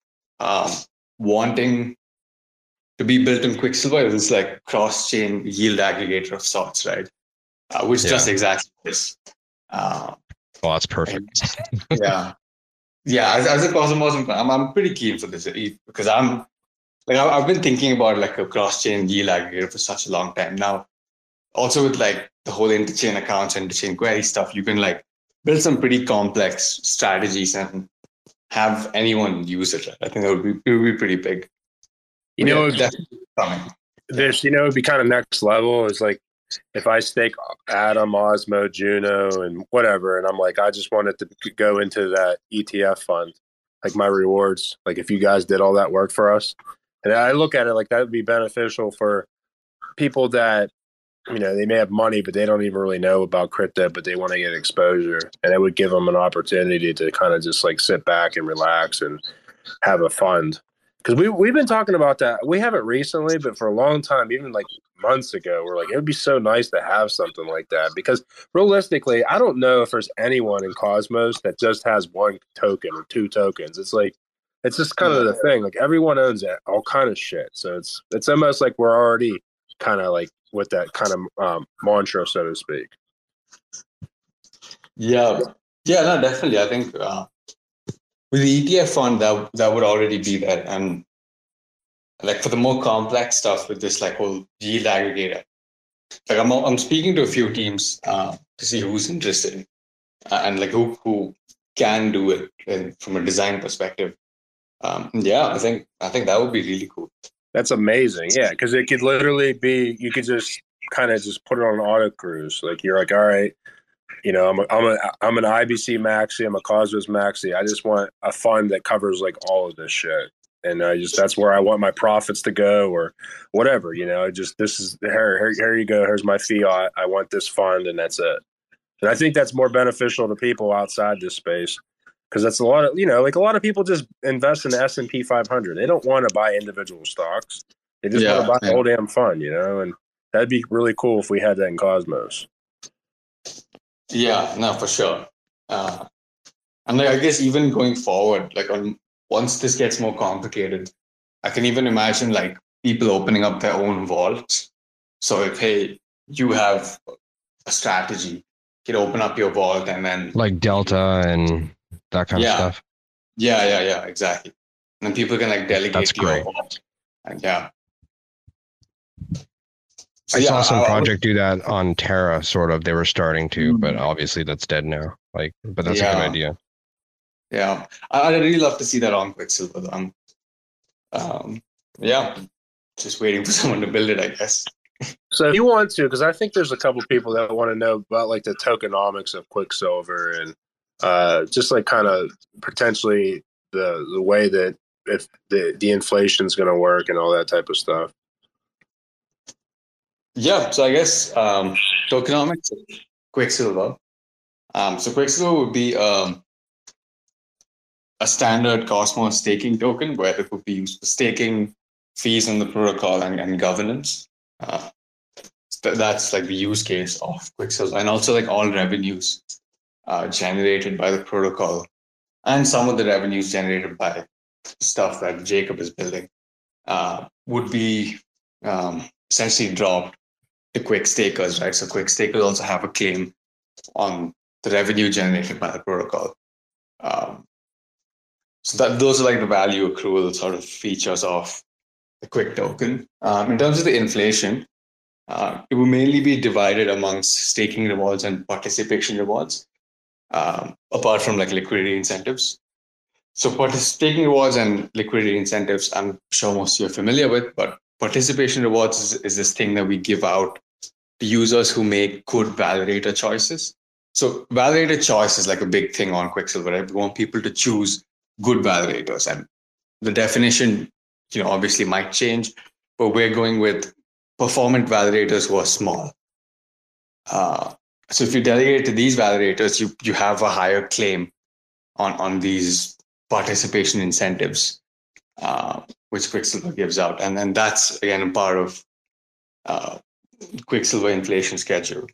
wanting to be built in Quicksilver. It's like cross-chain yield aggregator of sorts, right? Which does exactly this. Well, that's perfect. Yeah. As a Cosmos, I'm pretty keen for this because I've been thinking about like a cross-chain yield aggregator for such a long time now. Also with like the whole interchain accounts, interchain query stuff, you can like build some pretty complex strategies and have anyone use it. I think it would be pretty big. Definitely coming. This, would be kind of next level is like if I stake Atom, Osmo, Juno, and whatever, and I'm like, I just want it to go into that ETF fund, like my rewards. Like if you guys did all that work for us, and I look at it like that would be beneficial for people that, they may have money, but they don't even really know about crypto, but they want to get exposure, and it would give them an opportunity to kind of just like sit back and relax and have a fund. Because we've been talking about that. We haven't recently, but for a long time, even like months ago, we're like, it would be so nice to have something like that. Because realistically, I don't know if there's anyone in Cosmos that just has one token or 2 tokens. It's like, it's just kind of the thing. Like everyone owns all kind of shit. So it's almost like we're already kind of like with that kind of mantra, so to speak. Yeah, no, definitely. I think with the ETF fund, that would already be there, and like for the more complex stuff with this like whole yield aggregator, like I'm speaking to a few teams to see who's interested and like who can do it from a design perspective. I think that would be really cool. That's amazing. Yeah, because it could literally be, you could just kind of just put it on auto cruise. Like you're like, all right, I'm an IBC maxi, I'm a Cosmos maxi. I just want a fund that covers like all of this shit, and that's where I want my profits to go or whatever. This is here you go. Here's my fiat. I want this fund, and that's it. And I think that's more beneficial to people outside this space. Because that's a lot of, like a lot of people just invest in the S&P 500. They don't want to buy individual stocks. They just want to buy the whole damn fund, and that'd be really cool if we had that in Cosmos. Yeah, no, for sure. And like, I guess even going forward, like once this gets more complicated, I can even imagine like people opening up their own vaults. So if, hey, you have a strategy, you can open up your vault and then like Delta and that kind of Yeah. stuff. Yeah, exactly. And then people can like delegate That's to your great. vault. And yeah. So I yeah, saw some I- project do that on Terra, sort of. They were starting to, but obviously that's dead now. Like, but that's a good Yeah. idea. Yeah, I'd really love to see that on Quicksilver. Yeah, just waiting for someone to build it, I guess. So if you want to, because I think there's a couple people that want to know about like the tokenomics of Quicksilver and just like kind of potentially the way that if the inflation's going to work and all that type of stuff. Yeah, so I guess tokenomics of Quicksilver. So Quicksilver would be a standard Cosmos staking token where it would be used for staking, fees on the protocol, and governance. That's like the use case of Quicksilver, and also like all revenues generated by the protocol, and some of the revenues generated by stuff that Jacob is building would be essentially dropped to Quick stakers, right? So Quick stakers also have a claim on the revenue generated by the protocol. So that those are like the value accrual sort of features of the Quick token. In terms of the inflation, it will mainly be divided amongst staking rewards and participation rewards, apart from like liquidity incentives. So staking rewards and liquidity incentives, I'm sure most of you are familiar with, but participation rewards is this thing that we give out to users who make good validator choices. So validator choice is like a big thing on Quicksilver, right? We want people to choose good validators, and the definition, obviously might change, but we're going with performant validators who are small. So if you delegate to these validators, you have a higher claim on these participation incentives, which Quicksilver gives out, and then that's again a part of Quicksilver inflation schedule.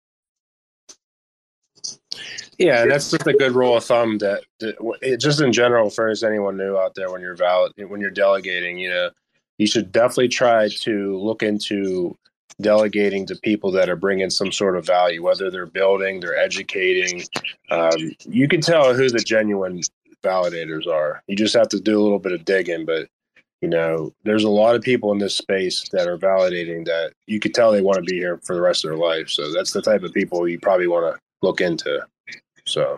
Yeah, and that's just a good rule of thumb that just in general, for anyone new out there, when you're delegating, you should definitely try to look into delegating to people that are bringing some sort of value, whether they're building, they're educating. You can tell who the genuine validators are. You just have to do a little bit of digging, but there's a lot of people in this space that are validating that you could tell they want to be here for the rest of their life. So that's the type of people you probably want to look into. So,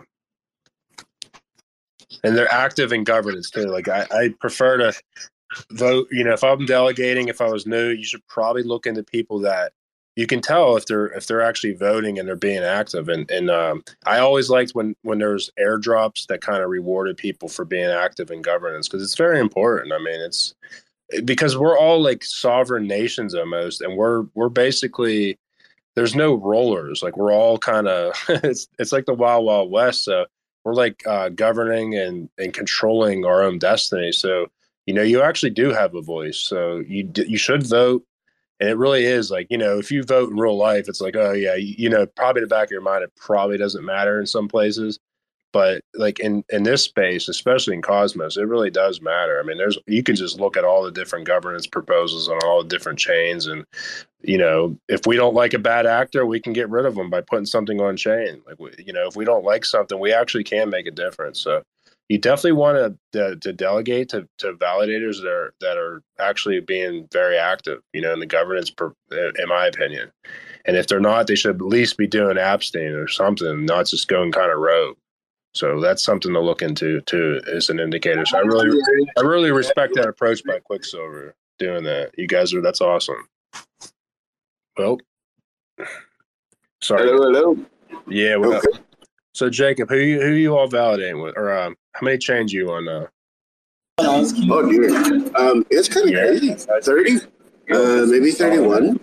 and they're active in governance too. Like I prefer to vote. If I'm delegating, if I was new, you should probably look into people that you can tell if they're actually voting and they're being active. And I always liked when there's airdrops that kind of rewarded people for being active in governance, because it's very important. I mean, it's because we're all like sovereign nations almost, and we're basically. There's no rollers. Like we're all kind of, it's like the Wild Wild West. So we're like governing and controlling our own destiny. So, you actually do have a voice. So you should vote. And it really is like, if you vote in real life, it's like, oh yeah, probably in the back of your mind, it probably doesn't matter in some places. But like in this space, especially in Cosmos, it really does matter. I mean, you can just look at all the different governance proposals on all the different chains, and if we don't like a bad actor, we can get rid of them by putting something on chain. Like if we don't like something, we actually can make a difference. So you definitely want to delegate to validators that are actually being very active, in the governance, in my opinion. And if they're not, they should at least be doing abstain or something, not just going kind of rogue. So that's something to look into too, as an indicator. So I really respect that approach by Quicksilver doing that. You guys that's awesome. Well, sorry. Hello. Yeah. Okay. So Jacob, who you all validating with, or how many chains you on? Oh dear. It's kind of crazy. 30, maybe 31.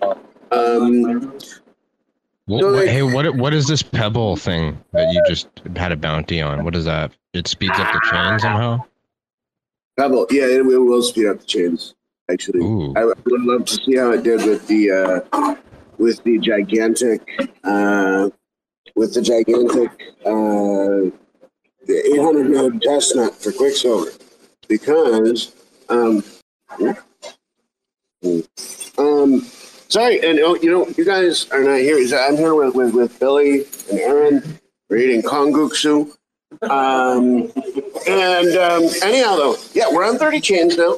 What is this Pebble thing that you just had a bounty on? What is that? It speeds up the chain somehow? Pebble, yeah, it will speed up the chains. Actually, Ooh. I would love to see how it did with the gigantic, the 800 node testnet for Quicksilver, because Sorry, and you guys are not here. I'm here with Billy and Aaron. We're eating konguksu. Anyhow, though, yeah, we're on 30 chains now.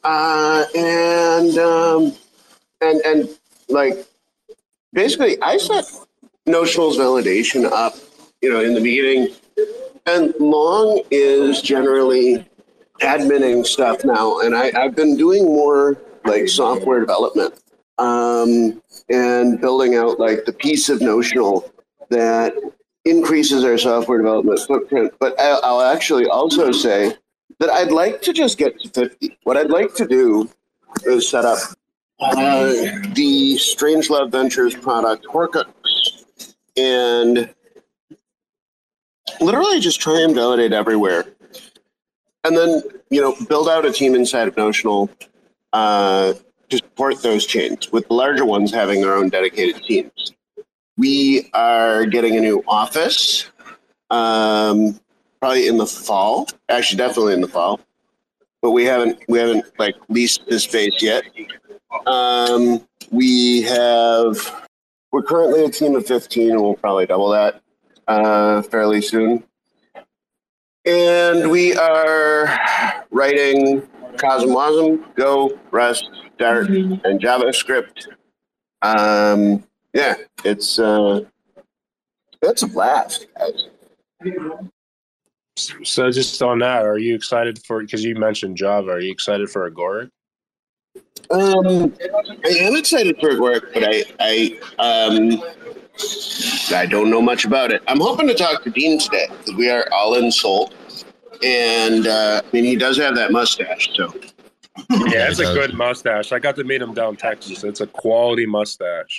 And like, basically, I set Notional's validation up, in the beginning, and Long is generally adminning stuff now, and I've been doing more like software development, and building out like the piece of Notional that increases our software development footprint. But I'll actually also say that I'd like to just get to 50. What I'd like to do is set up the Strangelove Ventures product, Horcrux, and literally just try and validate everywhere. And then, build out a team inside of Notional to support those chains, with the larger ones having their own dedicated teams. We are getting a new office, probably in the fall. Actually, definitely in the fall. But we haven't like leased the space yet. We're currently a team of 15, and we'll probably double that fairly soon. And we are writing CosmWasm, Go, Rust, Dart, and JavaScript. Yeah, it's a blast, guys. So just on that, are you excited because you mentioned Java, are you excited for Agoric? I am excited for Agoric, but I don't know much about it. I'm hoping to talk to Dean today, because we are all in sold. And he does have that mustache, so. Yeah, it's a good mustache. I got to meet him down in Texas. It's a quality mustache.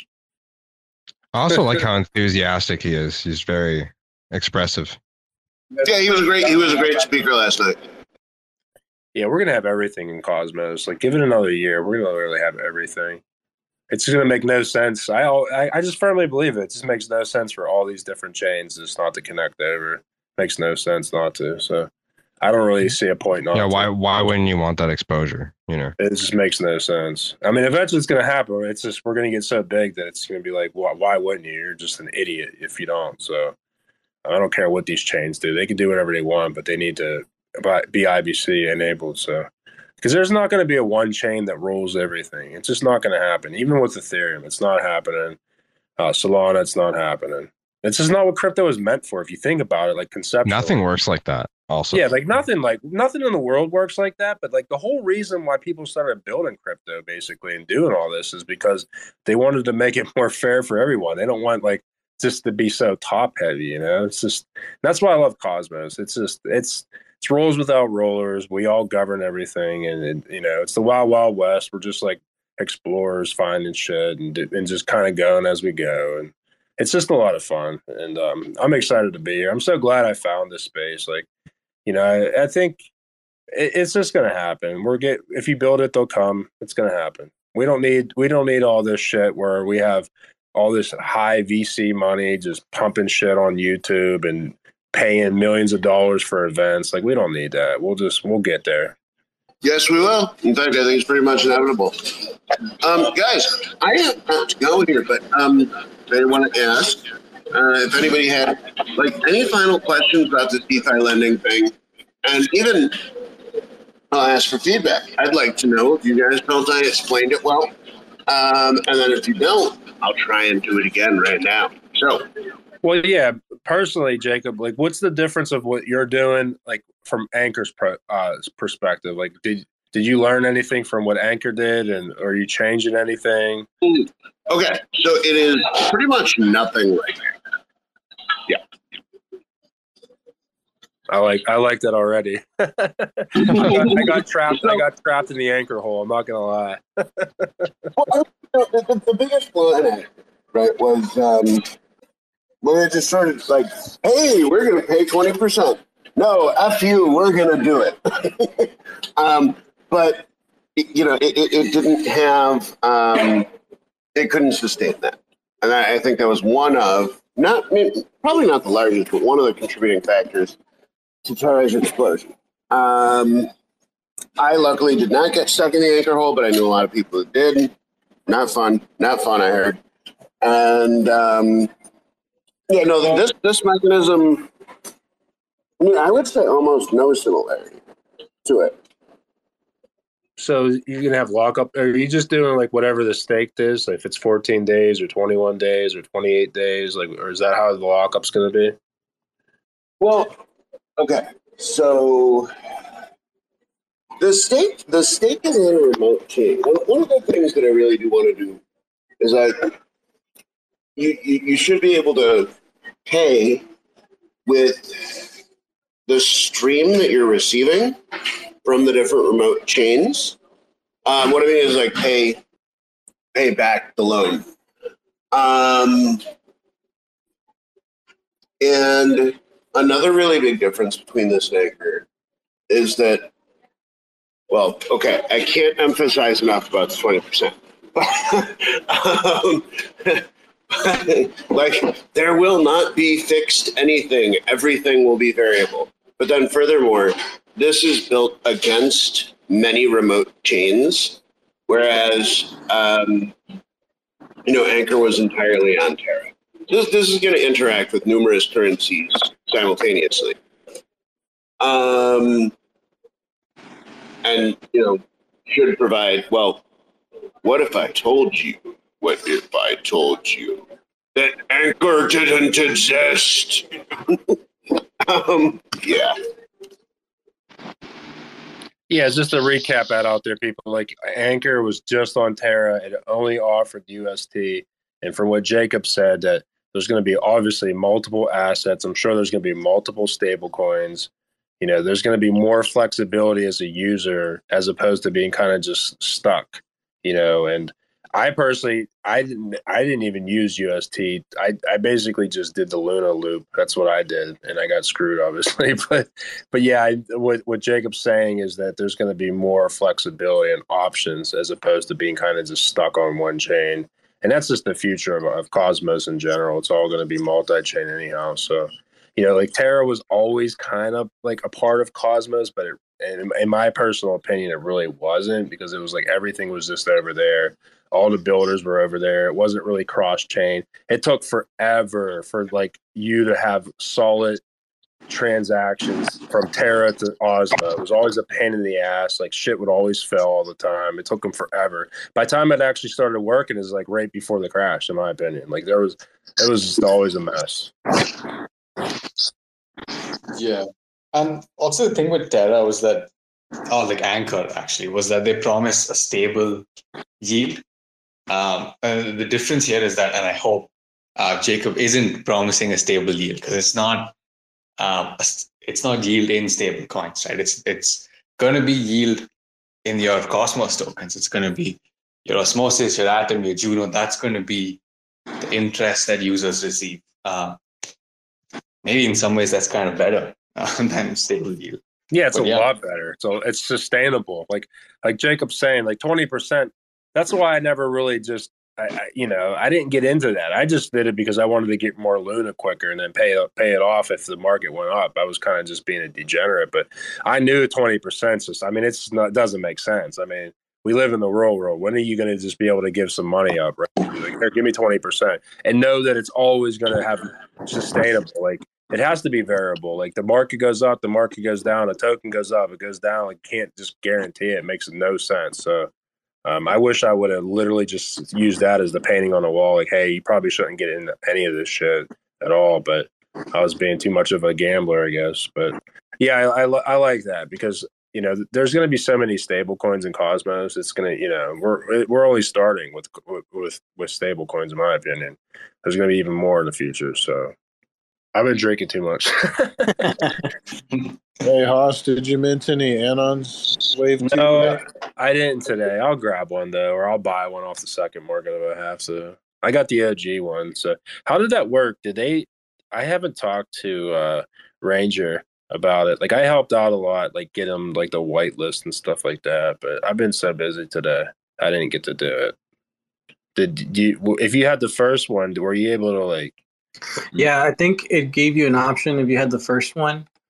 I also like how enthusiastic he is. He's very expressive. Yeah, he was great. He was a great speaker last night. Yeah, we're gonna have everything in Cosmos. Like, give it another year, we're gonna really have everything. It's gonna make no sense. I just firmly believe it. It just makes no sense for all these different chains just not to connect over. Makes no sense not to. So I don't really see a point not. Yeah, why wouldn't you want that exposure? It just makes no sense. I mean, eventually it's gonna happen. It's just we're gonna get so big that it's gonna be like, why wouldn't you? You're just an idiot if you don't. So I don't care what these chains do. They can do whatever they want, but they need to be IBC enabled. So, because there's not going to be a one chain that rules everything. It's just not going to happen. Even with Ethereum, it's not happening. Solana, it's not happening. It's just not what crypto is meant for. If you think about it, like conceptually, nothing works like that. Also, yeah, like nothing in the world works like that. But like the whole reason why people started building crypto basically and doing all this is because they wanted to make it more fair for everyone. They don't want like just to be so top heavy, It's just that's why I love Cosmos. It's just it's rolls without rollers. We all govern everything, and it's the wild wild west. We're just like explorers finding shit and just kind of going as we go, and it's just a lot of fun. And I'm excited to be here. I'm so glad I found this space. Like, I think it's just gonna happen. If you build it, they'll come. It's gonna happen. We don't need all this shit where we have all this high VC money just pumping shit on YouTube and paying millions of dollars for events. Like, we don't need that. We'll get there. Yes, we will. In fact, I think it's pretty much inevitable. Guys, I have to go here, but I want to ask if anybody had like any final questions about this DeFi lending thing, and even I'll ask for feedback. I'd like to know if you guys felt I explained it well, and then if you don't, I'll try and do it again right now. So, well, yeah, personally, Jacob, like, what's the difference of what you're doing, like, from Anchor's perspective? Like, did you learn anything from what Anchor did, and are you changing anything? Okay, so it is pretty much nothing right now. Yeah. I like that already. I got trapped in the Anchor hole. I'm not gonna lie. Well, the biggest flaw in it, right, was when it just started like, hey, we're going to pay 20%. No, F you, we're going to do it. But, it didn't have, it couldn't sustain that. And I think that was one of, probably not the largest, but one of the contributing factors to Terra's explosion. I luckily did not get stuck in the anchor hole, but I knew a lot of people that did. Not fun. Not fun, I heard. And this mechanism, I mean, I would say almost no similarity to it. So you're gonna have lockup. Are you just doing like whatever the stake is? Like if it's 14 days or 21 days or 28 days, like, or is that how the lockup's gonna be? Well, okay. So the stake is in a remote chain. One of the things that I really do want to do is you should be able to pay with the stream that you're receiving from the different remote chains. What I mean is like pay back the loan. And another really big difference between this and Anchor is that, well, okay, I can't emphasize enough about the 20%. Like, there will not be fixed anything. Everything will be variable. But then furthermore, this is built against many remote chains, whereas, Anchor was entirely on Terra. This is going to interact with numerous currencies simultaneously. And, should provide, well, what if I told you? What if I told you that Anchor didn't exist? Yeah. Yeah, just to recap that out there, people. Like Anchor was just on Terra. It only offered UST. And from what Jacob said, that there's going to be obviously multiple assets. I'm sure there's going to be multiple stable coins. There's going to be more flexibility as a user as opposed to being kind of just stuck. And I personally, I didn't even use UST. I basically just did the Luna loop. That's what I did, and I got screwed, obviously. But yeah, what Jacob's saying is that there's going to be more flexibility and options as opposed to being kind of just stuck on one chain. And that's just the future of Cosmos in general. It's all going to be multi-chain anyhow. So, like Terra was always kind of like a part of Cosmos, but in my personal opinion, it really wasn't, because it was like everything was just over there. All the builders were over there. It wasn't really cross-chain. It took forever for like you to have solid transactions from Terra to Osmo. It was always a pain in the ass. Like shit would always fail all the time. It took them forever. By the time it actually started working is like right before the crash, in my opinion. Like it was just always a mess. Yeah. And also the thing with Terra was that, like Anchor actually, was that they promised a stable yield. And the difference here is that, and I hope Jacob isn't promising a stable yield, because it's not yield in stable coins, right? It's going to be yield in your Cosmos tokens. It's going to be your Osmosis, your Atom, your Juno. That's going to be the interest that users receive. Maybe in some ways that's kind of better than stable yield. Yeah, it's a lot better. So it's sustainable. Like Jacob's saying, like 20%. That's why I never really just, I didn't get into that. I just did it because I wanted to get more Luna quicker and then pay it off if the market went up. I was kind of just being a degenerate, but I knew 20%. It doesn't make sense. I mean, we live in the real world. When are you going to just be able to give some money up? Right? Like, here, give me 20% and know that it's always going to have sustainable. Like it has to be variable. Like the market goes up, the market goes down, a token goes up, it goes down. Like can't just guarantee it. It makes no sense. So. I wish I would have literally just used that as the painting on the wall. Like, hey, you probably shouldn't get into any of this shit at all. But I was being too much of a gambler, I guess. But yeah, I like that because, there's going to be so many stable coins in Cosmos. It's going to, we're only starting with stable coins, in my opinion. There's going to be even more in the future. So I've been drinking too much. Hey, Haas, did you mint any Anons Wave 2? No, I didn't today. I'll grab one, though, or I'll buy one off the second market if I have to. I got the OG one. So how did that work? I haven't talked to Ranger about it. Like, I helped out a lot, like, get him, like, the whitelist and stuff like that. But I've been so busy today, I didn't get to do it. If you had the first one, were you able to, like... Yeah, I think it gave you an option if you had the first one.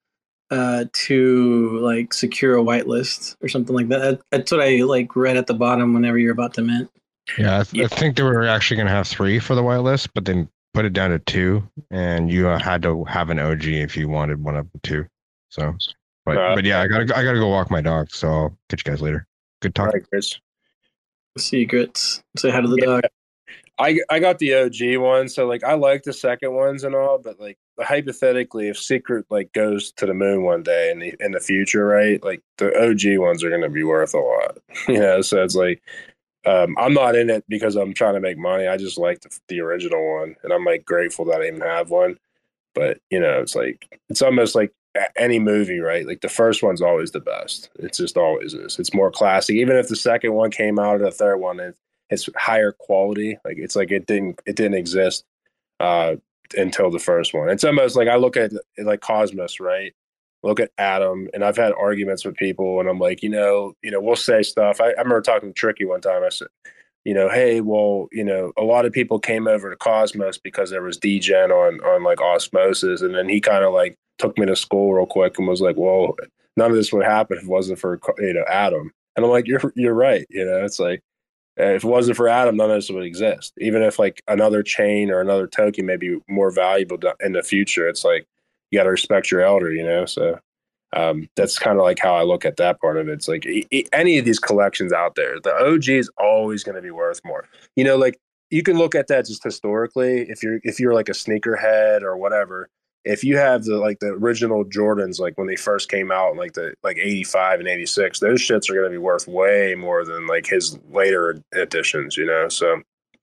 to like secure a whitelist or something like that. That's what I like read at the bottom whenever you're about to mint. Yeah, I think they were actually going to have 3 for the whitelist, but they put it down to 2, and you had to have an OG if you wanted one of the 2. So, but yeah, I gotta go walk my dog. So I'll catch you guys later. Good talk. All right, Chris. See you, Grits. Say hi to the dog. I got the OG one, so like I like the second ones and all, but like hypothetically, if Secret like goes to the moon one day in the future, right? Like the OG ones are going to be worth a lot, you know. So it's like I'm not in it because I'm trying to make money. I just like the original one, and I'm like grateful that I even have one. But you know, it's almost like any movie, right? Like the first one's always the best. It's just always is. It's more classic, even if the second one came out or the third one. It's higher quality. Like it's like it didn't exist until the first one. It's almost like I look at it like Cosmos, right? Look at Atom, and I've had arguments with people, and I'm like, we'll say stuff. I remember talking to Tricky one time. I said, hey, well, a lot of people came over to Cosmos because there was degen on like Osmosis, and then he kind of like took me to school real quick and was like, well, none of this would happen if it wasn't for Atom. And I'm like, you're right. It's like, if it wasn't for Atom, none of this would exist. Even if like another chain or another token may be more valuable in the future, it's like you got to respect your elder, So that's kind of like how I look at that part of it. It's like any of these collections out there, the OG is always going to be worth more. Like you can look at that just historically. If you're like a sneakerhead or whatever, if you have the original Jordans, like when they first came out, like 85 and 86, those shits are going to be worth way more than like his later editions, So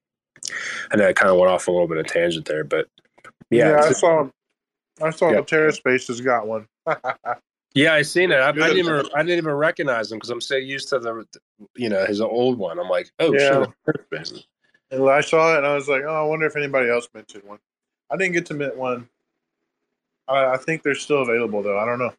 I know I kind of went off a little bit of tangent there, but yeah, I saw the Terra Space has got one. Yeah, I seen it. I didn't even recognize him because I'm so used to his old one. I'm like, oh shit. And I saw it and I was like, oh, I wonder if anybody else minted one. I didn't get to mint one. I think they're still available though. I don't know.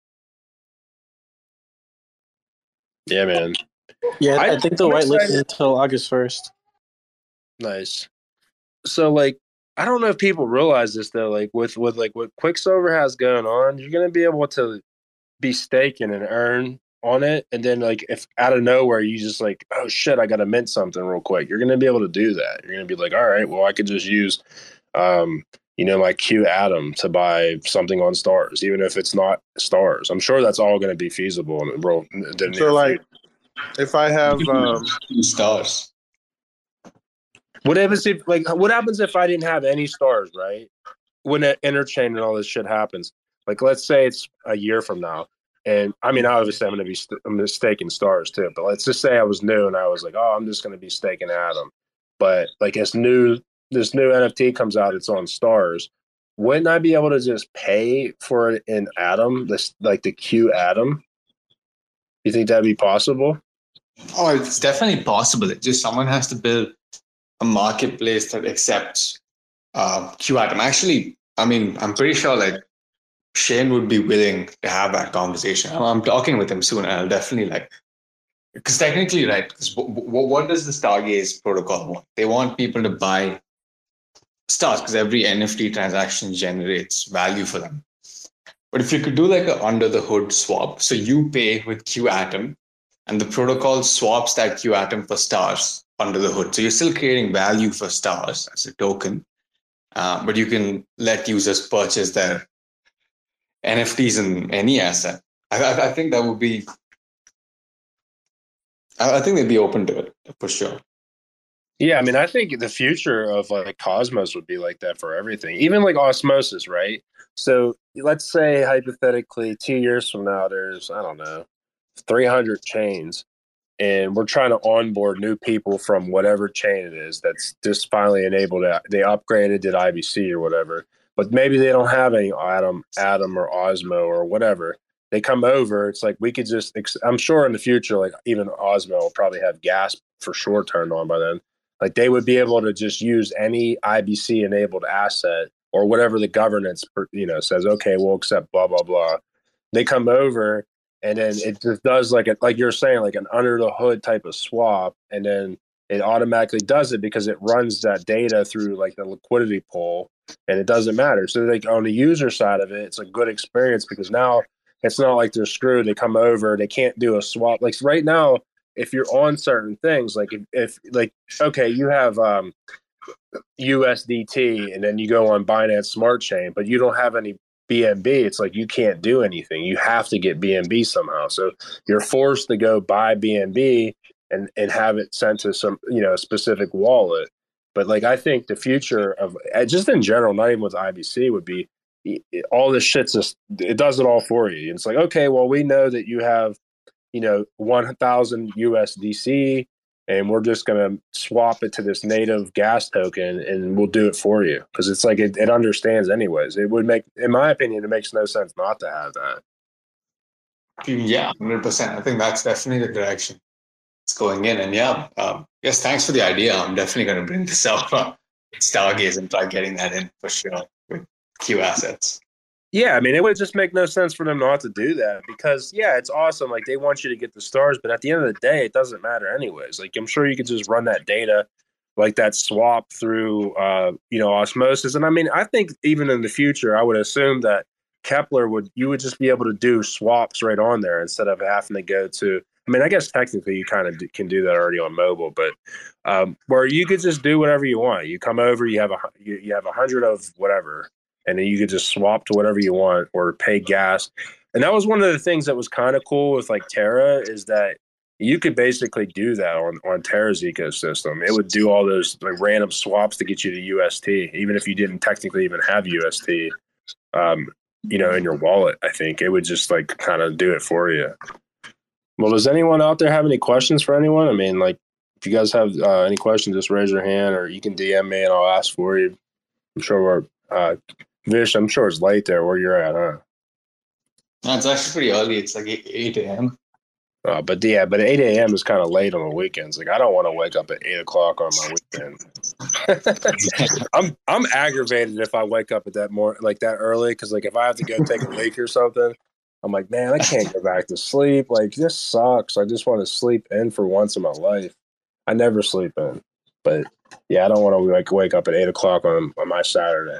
Yeah, man. Yeah, I think the whitelist is until August 1st. Nice. So like, I don't know if people realize this though. Like with what Quicksilver has going on, you're gonna be able to be staking and earn on it, and then like if out of nowhere you just like, oh shit, I gotta mint something real quick, you're gonna be able to do that. You're gonna be like, all right, well I could just use my Q Atom to buy something on Stars, even if it's not Stars. I'm sure that's all going to be feasible in the world. So, like, if I have Stars, what happens if I didn't have any Stars, right? When that interchain and all this shit happens, like, let's say it's a year from now, and I mean, obviously, I'm going to be staking Stars too. But let's just say I was new and I was like, oh, I'm just going to be staking Atom, but like this new NFT comes out, it's on Stars. Wouldn't I be able to just pay for it in Atom, the Q Atom? You think that'd be possible? Oh, it's definitely possible. It's just someone has to build a marketplace that accepts Q Atom. Actually, I mean, I'm pretty sure like Shane would be willing to have that conversation. I'm talking with him soon, and I'll definitely because technically, right? Because what does the Stargaze protocol want? They want people to buy stars because every NFT transaction generates value for them. But if you could do like an under the hood swap, so you pay with Q Atom and the protocol swaps that Q Atom for stars under the hood. So you're still creating value for stars as a token, but you can let users purchase their NFTs in any asset. I think that would be, I think they'd be open to it for sure. Yeah, I mean, I think the future of like Cosmos would be like that for everything, even like Osmosis, right? So let's say hypothetically 2 years from now, there's, I don't know, 300 chains, and we're trying to onboard new people from whatever chain it is that's just finally enabled. They upgraded, did IBC or whatever, but maybe they don't have any Atom or Osmo or whatever. They come over, it's like we could just, I'm sure in the future, like even Osmo will probably have gas for sure turned on by then. Like they would be able to just use any IBC enabled asset or whatever the governance, says, okay, we'll accept blah, blah, blah. They come over and then it just does like you're saying, like an under the hood type of swap. And then it automatically does it because it runs that data through like the liquidity pool and it doesn't matter. So like on the user side of it, it's a good experience because now it's not like they're screwed. They come over, they can't do a swap. Like right now, if you're on certain things, like if like, okay, you have USDT and then you go on Binance Smart Chain, but you don't have any BNB, it's like you can't do anything. You have to get BNB somehow. So you're forced to go buy BNB and have it sent to some, a specific wallet. But like, I think the future of just in general, not even with IBC, would be all this shit's just, it does it all for you. It's like, okay, well, we know that you have, 1,000 USDC, and we're just going to swap it to this native gas token and we'll do it for you. Because it's like it understands anyways. It would make, in my opinion, it makes no sense not to have that. Yeah, 100%. I think that's definitely the direction it's going in. And yes, thanks for the idea. I'm definitely going to bring this up at Stargaze and try getting that in for sure with Q assets. Yeah, I mean, it would just make no sense for them not to do that because, yeah, it's awesome. Like, they want you to get the stars, but at the end of the day, it doesn't matter anyways. Like, I'm sure you could just run that data, like that swap through, osmosis. And I mean, I think even in the future, I would assume that Kepler you would just be able to do swaps right on there instead of having to go to, I mean, I guess technically you kind of can do that already on mobile, but where you could just do whatever you want. You come over, you have 100 of whatever, and then you could just swap to whatever you want or pay gas. And that was one of the things that was kind of cool with like Terra is that you could basically do that on Terra's ecosystem. It would do all those like random swaps to get you to UST, even if you didn't technically even have UST, in your wallet. I think it would just like kind of do it for you. Well, does anyone out there have any questions for anyone? I mean, like if you guys have any questions, just raise your hand or you can DM me and I'll ask for you. I'm sure Vish, I'm sure it's late there where you're at, huh? No, it's actually pretty early. It's like 8 a.m. But 8 a.m. is kind of late on the weekends. Like I don't want to wake up at 8 o'clock on my weekend. I'm aggravated if I wake up at that early because like if I have to go take a leak or something, I'm like, man, I can't go back to sleep. Like this sucks. I just want to sleep in for once in my life. I never sleep in, but yeah, I don't want to wake up at 8 o'clock on my Saturday.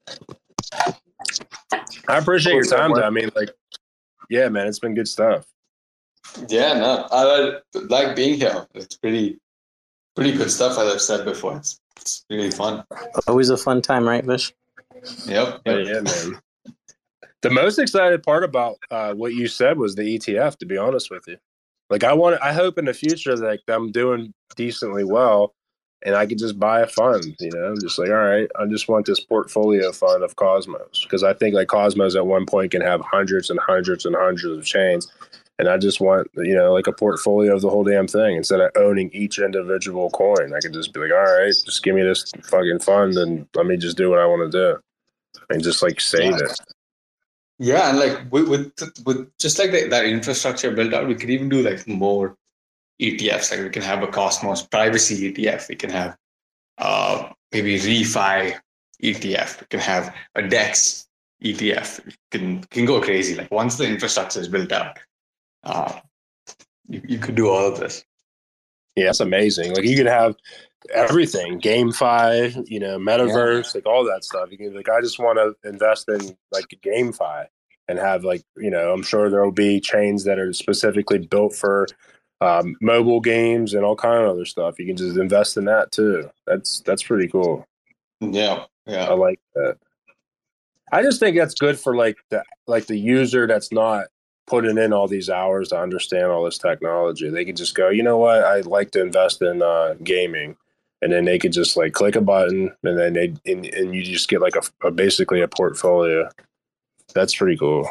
I appreciate your time, though. I mean, like, yeah, man, it's been good stuff. Yeah, no, I like being here. It's pretty good stuff, as I've said before. It's really fun. Always a fun time, right, Vish? Yep. Yeah, man. The most excited part about what you said was the ETF, to be honest with you. Like, I hope in the future that I'm doing decently well and I could just buy a fund, just like, all right, I just want this portfolio fund of Cosmos because I think like Cosmos at one point can have hundreds and hundreds and hundreds of chains. And I just want, like a portfolio of the whole damn thing instead of owning each individual coin. I could just be like, all right, just give me this fucking fund and let me just do what I want to do and just like save it. Yeah, and like with just like that infrastructure built out, we could even do like more ETFs. Like we can have a Cosmos privacy ETF. We can have maybe refi ETF. We can have a DEX ETF. We can go crazy. Like once the infrastructure is built out, you could do all of this. Yeah, it's amazing. Like you could have everything, GameFi, metaverse, like all that stuff. You can like, I just want to invest in like GameFi and have like, I'm sure there will be chains that are specifically built for mobile games and all kind of other stuff. You can just invest in that too. That's pretty cool. Yeah. I like that. I just think that's good for like the user that's not putting in all these hours to understand all this technology. They could just go, you know what, I'd like to invest in gaming, and then they could just like click a button, and then and you just get like basically a portfolio. That's pretty cool.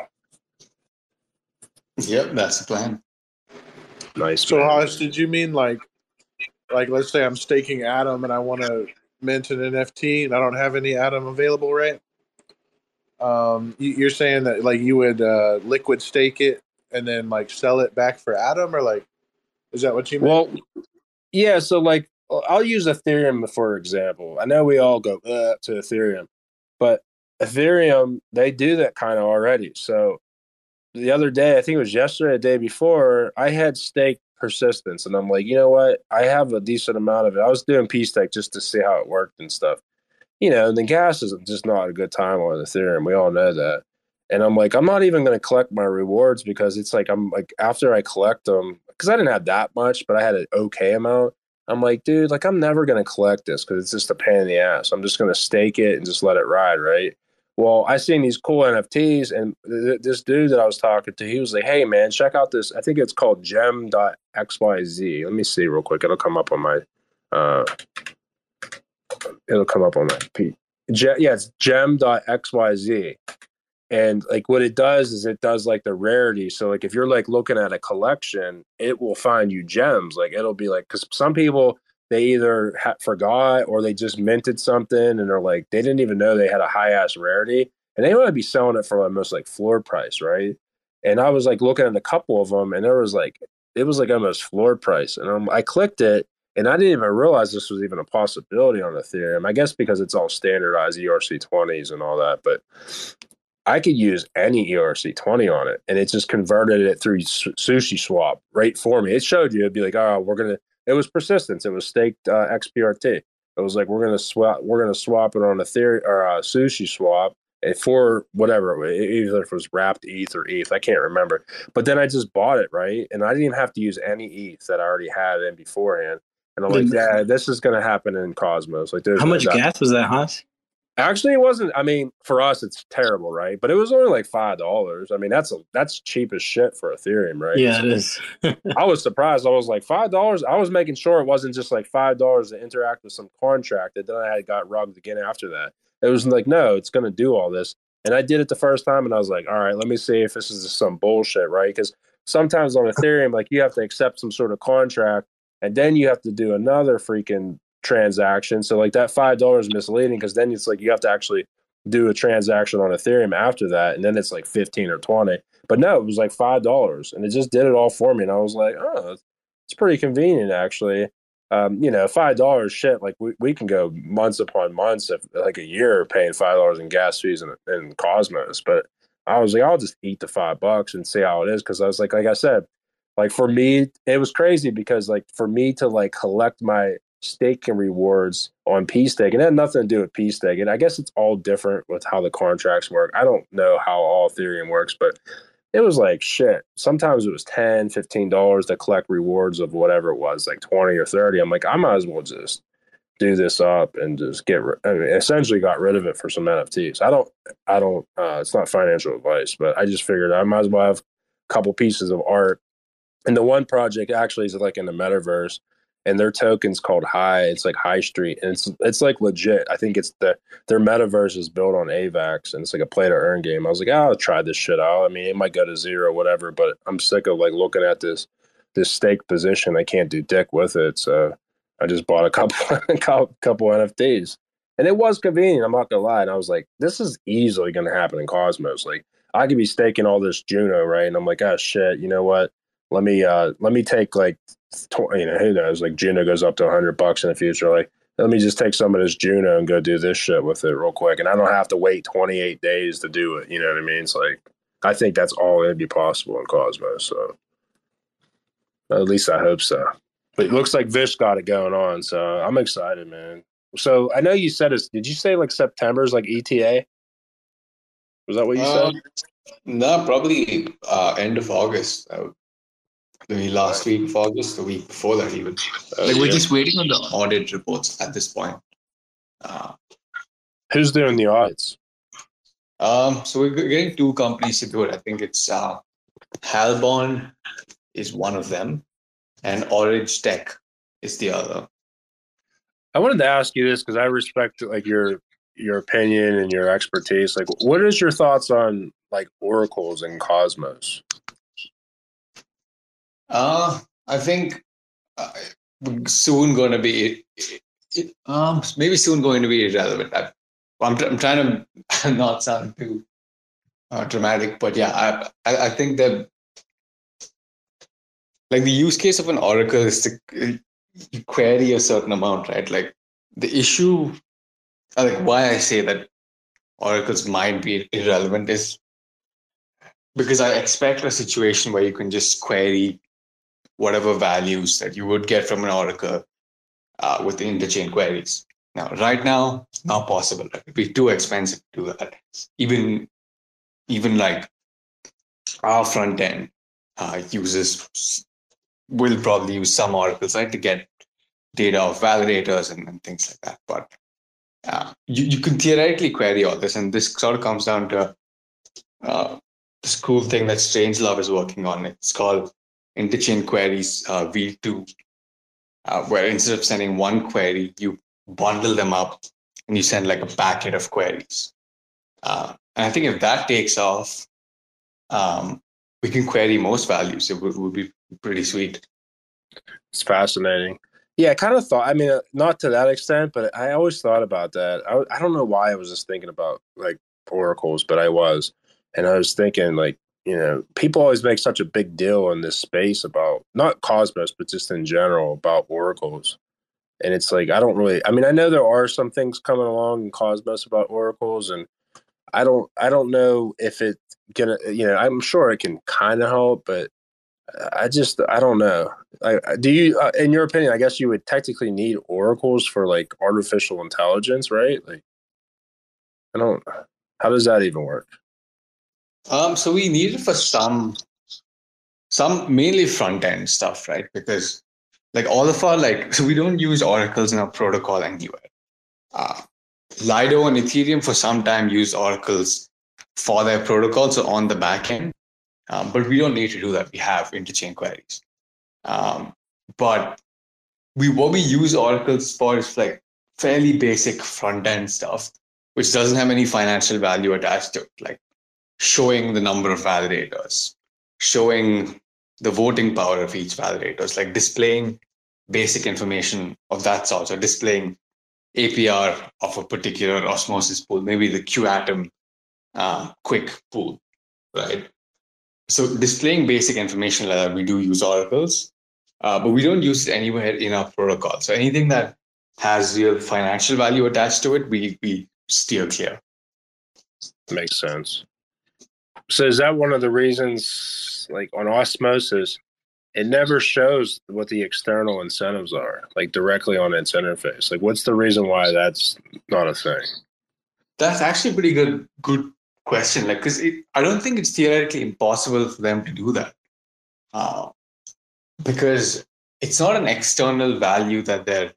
Yep, that's the plan. Nice. So, Haas, did you mean like let's say I'm staking Atom and I want to mint an NFT and I don't have any Atom available, right? You're saying that like you would liquid stake it and then like sell it back for Atom, or like is that what you mean? Well, yeah. So like I'll use Ethereum for example. I know we all go to Ethereum, but Ethereum, they do that kind of already. So the other day, I think it was yesterday, the day before, I had staked persistence, and I'm like, you know what? I have a decent amount of it. I was doing P-Stake just to see how it worked and stuff. And the gas is just not a good time on Ethereum. We all know that. And I'm like, I'm not even going to collect my rewards because it's like, I'm like, after I collect them, because I didn't have that much, but I had an okay amount. I'm like, dude, like, I'm never going to collect this because it's just a pain in the ass. I'm just going to stake it and just let it ride, right? Well, I seen these cool NFTs, and this dude that I was talking to, he was like, hey, man, check out this. I think it's called gem.xyz. Let me see real quick. It'll come up on my, it's gem.xyz. And like what it does is it does like the rarity. So like if you're like looking at a collection, it will find you gems. Like it'll be like, because some people, they either forgot or they just minted something and they're like, they didn't even know they had a high ass rarity and they want to be selling it for almost like floor price, right? And I was like looking at a couple of them and it was like almost floor price. And I clicked it and I didn't even realize this was even a possibility on Ethereum. I guess because it's all standardized ERC20s and all that, but I could use any ERC20 on it, and it just converted it through Sushi Swap right for me. It showed you, it'd be like, oh, it was persistence. It was staked XPRT. It was like, we're gonna swap it on Ethereum or Sushi Swap for whatever, either if it was wrapped ETH or ETH, I can't remember. But then I just bought it, right? And I didn't even have to use any ETH that I already had in beforehand. And I'm like, yeah, this is gonna happen in Cosmos. Like, how much gas was that, Haas? Actually, it wasn't. I mean, for us, it's terrible, right? But it was only like $5. I mean, that's cheap as shit for Ethereum, right? Yeah, it is. I was surprised. I was like, $5. I was making sure it wasn't just like $5 to interact with some contract that then I had got rugged again after that. It was like, no, it's going to do all this. And I did it the first time, and I was like, all right, let me see if this is just some bullshit, right? Because sometimes on Ethereum, like you have to accept some sort of contract, and then you have to do another freaking transaction. So like that $5 is misleading because then it's like you have to actually do a transaction on Ethereum after that, and then it's like 15 or 20. But no, it was like $5, and it just did it all for me. And I was like, oh, it's pretty convenient actually. $5 shit. Like we can go months upon months, if like a year, paying $5 in gas fees in Cosmos. But I was like, I'll just eat the $5 and see how it is, because I was like I said, like for me, it was crazy because like for me to like collect my staking rewards on P-Stake, and it had nothing to do with P-Stake. And I guess it's all different with how the contracts work. I don't know how all Ethereum works, but it was like shit. Sometimes it was $10, $15 to collect rewards of whatever it was, like 20 or 30. I'm like, I might as well just do this up and just essentially got rid of it for some NFTs. I don't, it's not financial advice, but I just figured I might as well have a couple pieces of art. And the one project actually is like in the metaverse, and their token's called High. It's like High Street, and it's like legit. I think their metaverse is built on AVAX, and it's like a play to earn game. I was like, I'll try this shit out. I mean, it might go to zero, whatever, but I'm sick of like looking at this stake position. I can't do dick with it, so I just bought a couple NFTs, and it was convenient. I'm not gonna lie. And I was like, this is easily gonna happen in Cosmos. Like, I could be staking all this Juno, right? And I'm like, oh shit, you know what? Let me take like, who knows, like Juno goes up to $100 in the future. Like, let me just take some of this Juno and go do this shit with it real quick. And I don't have to wait 28 days to do it. You know what I mean? It's like, I think that's all going to be possible in Cosmos. So at least I hope so. But it looks like Vish got it going on. So I'm excited, man. So I know you said did you say like September's like ETA? Was that what you said? No, probably end of August. The last week of August, the week before that even. We're just waiting on the audit reports at this point. Who's doing the audits? So we're getting two companies to do it. I think it's Halborn is one of them, and Orange Tech is the other. I wanted to ask you this because I respect like your opinion and your expertise. Like, what is your thoughts on like oracles and Cosmos? I think soon going to be maybe soon going to be irrelevant. I'm trying to not sound too dramatic, but yeah, I think that like the use case of an oracle is to query a certain amount, right? Like the issue, like why I say that oracles might be irrelevant is because I expect a situation where you can just query whatever values that you would get from an oracle with the interchain queries. Now, right now, not possible. It would be too expensive to do that. Even even like our front end will probably use some oracles, right, to get data of validators and things like that. But you can theoretically query all this, and this sort of comes down to this cool thing that Strangelove is working on. It's called interchain queries V2, where instead of sending one query, you bundle them up and you send like a packet of queries. And I think if that takes off, we can query most values. It would be pretty sweet. It's fascinating. Yeah, I kind of thought, I mean, not to that extent, but I always thought about that. I don't know why I was just thinking about like oracles, but I was. And I was thinking like, people always make such a big deal in this space about not Cosmos, but just in general about oracles. And it's like, I know there are some things coming along in Cosmos about oracles, and I don't know if it's gonna, I'm sure it can kind of help, but I don't know. Do you, in your opinion, I guess you would technically need oracles for like artificial intelligence, right? Like, how does that even work? So we need it for some mainly front end stuff, right? Because like all of our so we don't use oracles in our protocol anywhere. Lido and Ethereum for some time used oracles for their protocol, so on the back end. But we don't need to do that. We have interchain queries. But what we use oracles for is like fairly basic front end stuff, which doesn't have any financial value attached to it, like showing the number of validators, showing the voting power of each validator, like displaying basic information of that sort, or displaying APR of a particular osmosis pool, maybe the QAtom quick pool, right? So displaying basic information like that, we do use oracles, but we don't use it anywhere in our protocol. So anything that has real financial value attached to it, we steer clear. Makes sense. So is that one of the reasons, like on osmosis, it never shows what the external incentives are, like directly on its interface? Like, what's the reason why that's not a thing? That's actually a pretty good question. Like, because I don't think it's theoretically impossible for them to do that, because it's not an external value that they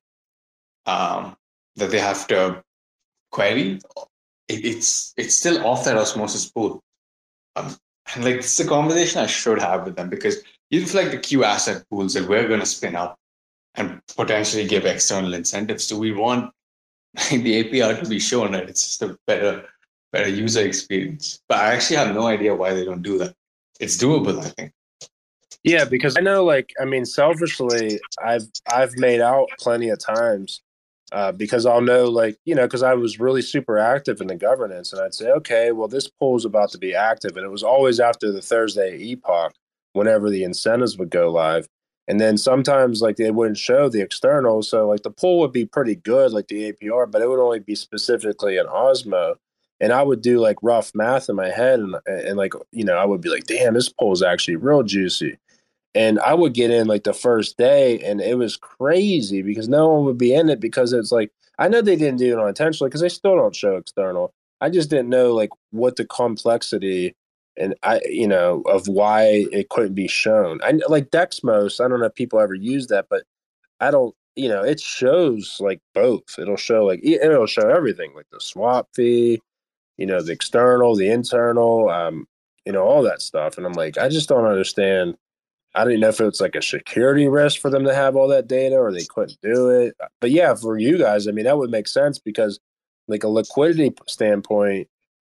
have to query. It's still off that osmosis pool. And like, it's a conversation I should have with them, because even for like the Q asset pools that we're going to spin up and potentially give external incentives to, we want the APR to be shown that it's just a better user experience. But I actually have no idea why they don't do that. It's doable, I think. Yeah, because I know, like, I mean, selfishly, I've made out plenty of times. Because I'll know, like, because I was really super active in the governance, and I'd say, okay, well, this pool is about to be active. And it was always after the Thursday epoch, whenever the incentives would go live. And then sometimes, like, they wouldn't show the external. So, like, the pool would be pretty good, like the APR, but it would only be specifically an Osmo. And I would do, like, rough math in my head. And like, I would be like, damn, this pool is actually real juicy. And I would get in like the first day, and it was crazy because no one would be in it, because it's like, I know they didn't do it unintentionally because they still don't show external. I just didn't know like what the complexity and of why it couldn't be shown. I like Dexmos. I don't know if people ever use that, but I don't, it shows like both. It'll show everything, like the swap fee, the external, the internal, all that stuff. And I'm like, I just don't understand. I didn't know if it was like a security risk for them to have all that data, or they couldn't do it. But yeah, for you guys, I mean, that would make sense, because like a liquidity standpoint,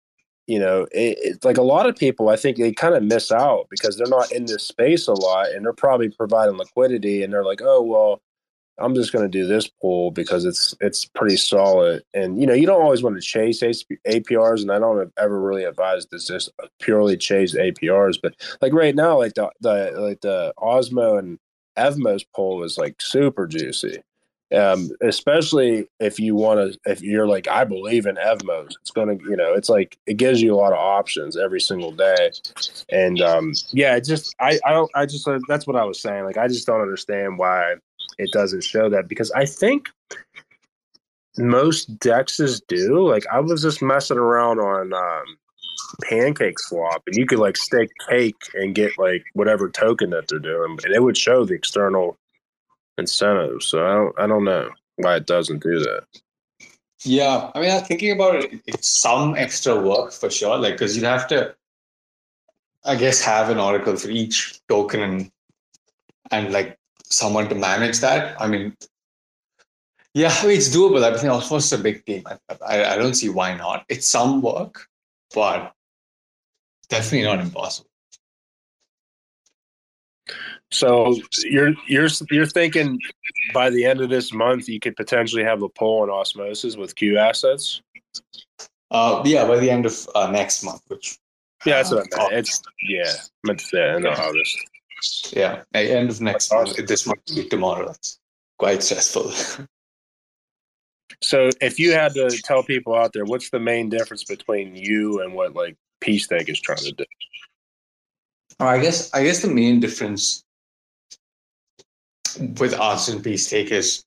it's like a lot of people, I think they kind of miss out because they're not in this space a lot, and they're probably providing liquidity, and they're like, oh, well, I'm just going to do this pool because it's pretty solid. And, you don't always want to chase APRs, and I don't ever really advise this just purely chase APRs. But like right now, like the Osmo and Evmos pool is like super juicy. Especially if you're like, I believe in Evmos, it's going to, it's like, it gives you a lot of options every single day. And yeah, that's what I was saying. Like, I just don't understand why it doesn't show that, because I think most dexes do. Like, I was just messing around on pancake swap, and you could like stake cake and get like whatever token that they're doing, and it would show the external incentives. So I don't know why it doesn't do that. Yeah, I mean, I'm thinking about it. It's some extra work for sure, like because you'd have to, I guess, have an oracle for each token and like someone to manage that. I mean, yeah, I mean, it's doable. I think also it's a big team. I don't see why not. It's some work, but definitely not impossible. So you're thinking by the end of this month you could potentially have a poll on Osmosis with Q assets? Yeah, by the end of next month, which that's what I meant. It's meant to say end of August. Yeah, end of next month. This month will be tomorrow. That's quite stressful. So if you had to tell people out there, what's the main difference between you and what like P-Stake is trying to do? I guess the main difference with us and P-Stake is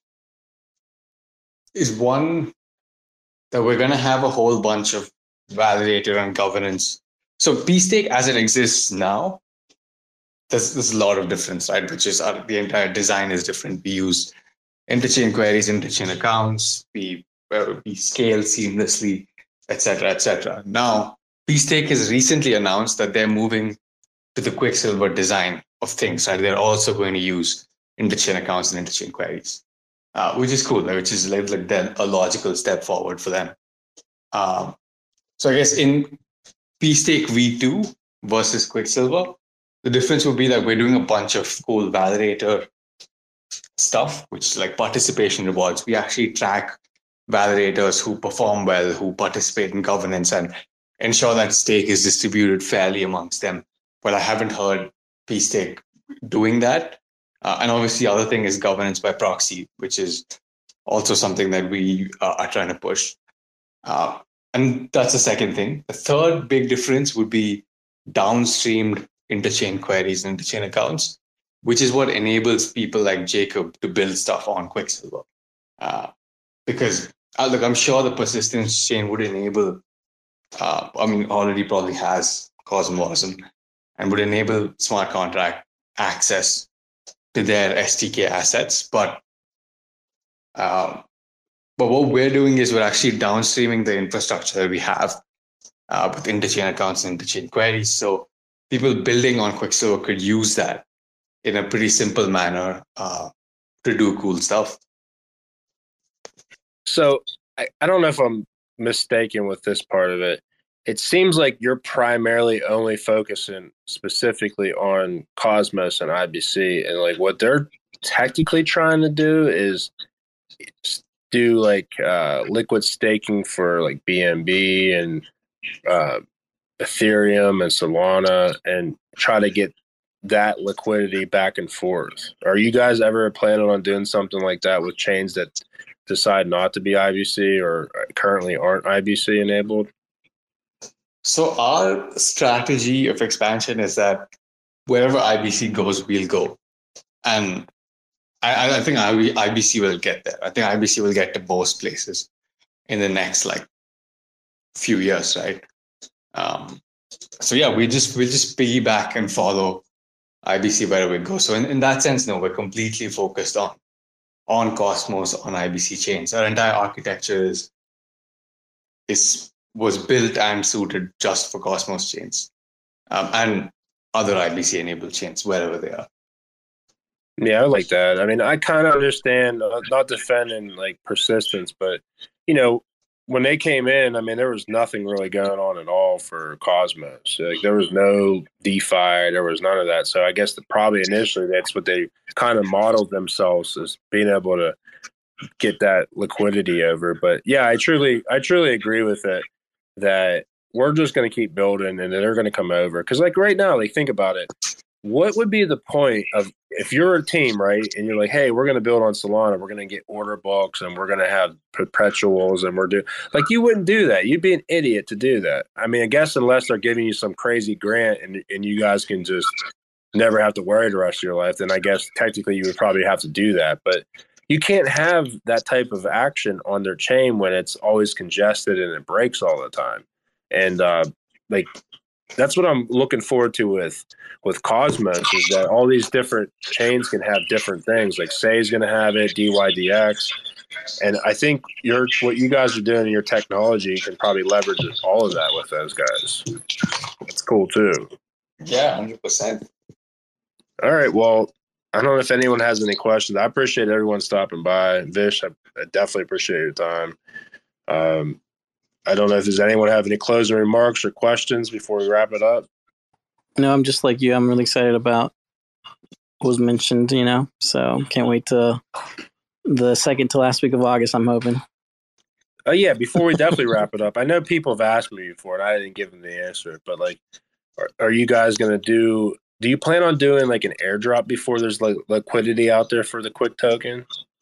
one that we're going to have a whole bunch of validator and governance. So P-Stake as it exists now, there's a lot of difference, right? Which is the entire design is different. We use interchain queries, interchain accounts, we scale seamlessly, etc., etc. Now, P-Stake has recently announced that they're moving to the Quicksilver design of things, right? They're also going to use interchain accounts and interchain queries, which is cool, which is like a logical step forward for them. So I guess in P-Stake V2 versus Quicksilver, the difference would be that we're doing a bunch of cool validator stuff, which is like participation rewards. We actually track validators who perform well, who participate in governance, and ensure that stake is distributed fairly amongst them. But I haven't heard P-Stake doing that. And obviously, the other thing is governance by proxy, which is also something that we are trying to push. And that's the second thing. The third big difference would be downstreamed interchain queries and interchain accounts, which is what enables people like Jacob to build stuff on Quicksilver. Because look, I'm sure the persistence chain would enable, already probably has Cosmos and would enable smart contract access to their SDK assets. But what we're doing is we're actually downstreaming the infrastructure that we have with interchain accounts and interchain queries. So people building on Quicksilver could use that in a pretty simple manner to do cool stuff. So I don't know if I'm mistaken with this part of it. It seems like you're primarily only focusing specifically on Cosmos and IBC, and like what they're technically trying to do is do like liquid staking for like BNB and Ethereum and Solana and try to get that liquidity back and forth. Are you guys ever planning on doing something like that with chains that decide not to be IBC or currently aren't IBC enabled? So our strategy of expansion is that wherever IBC goes, we'll go. And I think IBC will get there. I think IBC will get to most places in the next few years, right? So yeah, we'll just piggyback and follow IBC wherever it goes. So in that sense, no, we're completely focused on Cosmos, on IBC chains. Our entire architecture was built and suited just for Cosmos chains and other IBC enabled chains wherever they are. Yeah, I like that. I mean, I kind of understand, not defending like persistence, but when they came in, I mean, there was nothing really going on at all for Cosmos. Like, there was no DeFi, there was none of that. So I guess probably initially that's what they kind of modeled themselves as being able to get that liquidity over. But yeah, I truly agree with it that we're just going to keep building and they're going to come over. Because like right now, like think about it. What would be the point of if you're a team, right, and you're like, hey, we're going to build on Solana, we're going to get order books, and we're going to have perpetuals, and we're doing you wouldn't do that. You'd be an idiot to do that. I mean, I guess unless they're giving you some crazy grant and you guys can just never have to worry the rest of your life, then I guess technically you would probably have to do that. But you can't have that type of action on their chain when it's always congested and it breaks all the time. And like that's what I'm looking forward to with Cosmos, is that all these different chains can have different things. Like Say is going to have it, DYDX, and I think what you guys are doing in your technology can probably leverage all of that with those guys. That's cool too. Yeah, 100%. All right, well, I don't know if anyone has any questions. I appreciate everyone stopping by. Vish, I definitely appreciate your time. I don't know if there's anyone have any closing remarks or questions before we wrap it up. No, I'm just like you. I'm really excited about what was mentioned, so can't wait to the second to last week of August, I'm hoping. Oh, yeah, before we definitely wrap it up, I know people have asked me before, and I didn't give them the answer, but, like, are you guys going to do you plan on doing, like, an airdrop before there's, like, liquidity out there for the Quick token?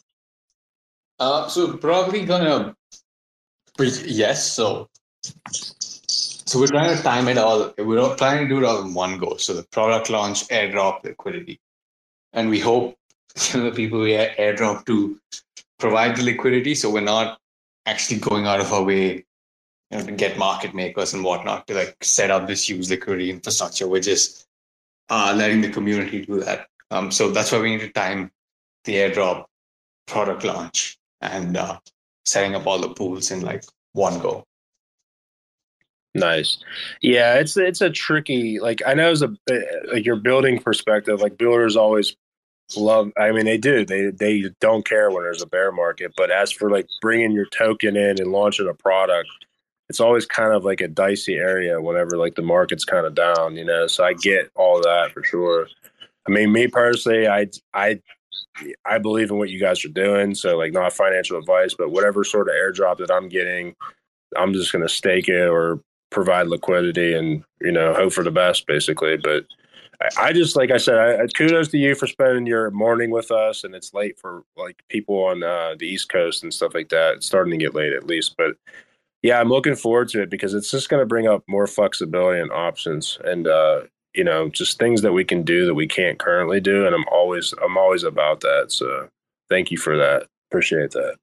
So probably gonna... Yes, so we're trying to time it all. We're not trying to do it all in one go. So the product launch, airdrop, liquidity. And we hope the people we airdrop to provide the liquidity, so we're not actually going out of our way to get market makers and whatnot to like set up this huge liquidity infrastructure. We're just letting the community do that. So that's why we need to time the airdrop, product launch, and setting up all the pools in like one go. Nice. Yeah, it's a tricky, like, I know as like your building perspective, like builders always love, I mean, they do, they don't care when there's a bear market, but as for like bringing your token in and launching a product, it's always kind of like a dicey area whenever like the market's kind of down, so I get all that for sure. I mean, me personally, I believe in what you guys are doing. So like not financial advice, but whatever sort of airdrop that I'm getting, I'm just going to stake it or provide liquidity and, hope for the best basically. But I just, like I said, kudos to you for spending your morning with us. And it's late for like people on the East Coast and stuff like that. It's starting to get late at least, but yeah, I'm looking forward to it because it's just going to bring up more flexibility and options and, just things that we can do that we can't currently do. And I'm always about that. So thank you for that. Appreciate that.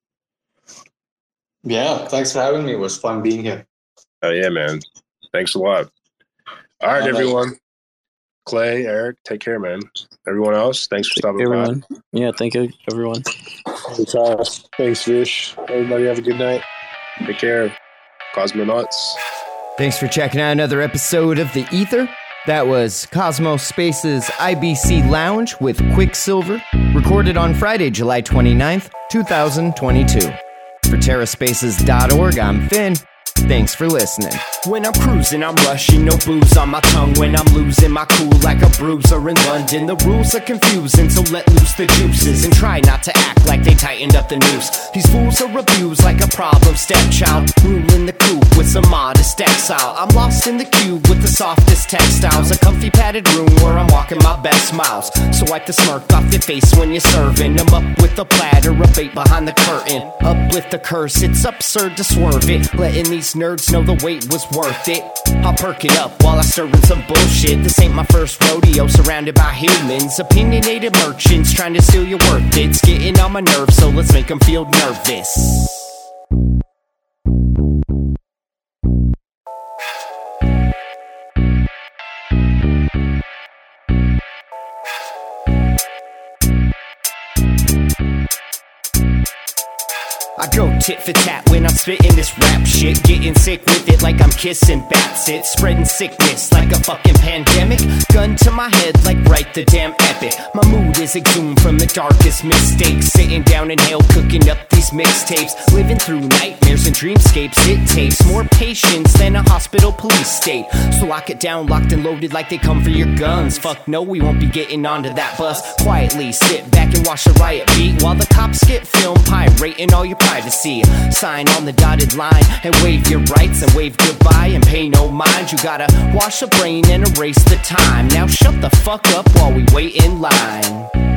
Yeah. Thanks for having me. It was fun being here. Oh yeah, man. Thanks a lot. All right, everyone. Clay, Eric, take care, man. Everyone else, thanks for stopping by. Yeah, thank you, everyone. Thanks, Vish. Everybody have a good night. Take care. Cosmonauts. Thanks for checking out another episode of The Ether. That was Cosmos Space's IBC Lounge with Quicksilver, recorded on Friday, July 29th, 2022. For TerraSpaces.org, I'm Finn. Thanks for listening. When I'm cruising, I'm rushing, no booze on my tongue. When I'm losing my cool like a bruiser in London, the rules are confusing, so let loose the juices and try not to act like they tightened up the noose. These fools are abused like a problem stepchild, ruling the coop with some modest exile. I'm lost in the cube with the softest textiles, a comfy padded room where I'm walking my best miles. So wipe the smirk off your face when you're serving. I'm up with a platter of bait behind the curtain. Uplift the curse, it's absurd to swerve it, letting these nerds know the wait was worth it. I'll perk it up while I stir in some bullshit. This ain't my first rodeo, surrounded by humans, opinionated merchants trying to steal your worth. It's getting on my nerves, so let's make them feel nervous. I go tit for tat when I'm spitting this rap shit, getting sick with it like I'm kissing bats. It's spreading sickness like a fucking pandemic. Gun to my head like write the damn epic. My mood is exhumed from the darkest mistakes. Sitting down in hell cooking up these mixtapes, living through nightmares and dreamscapes. It takes more patience than a hospital police state. So lock it down, locked and loaded like they come for your guns. Fuck no, we won't be getting onto that bus. Quietly sit back and watch the riot beat while the cops get filmed pirating all your privacy. Sign on the dotted line and waive your rights and wave goodbye and pay no mind. You gotta wash the brain and erase the time. Now shut the fuck up while we wait in line.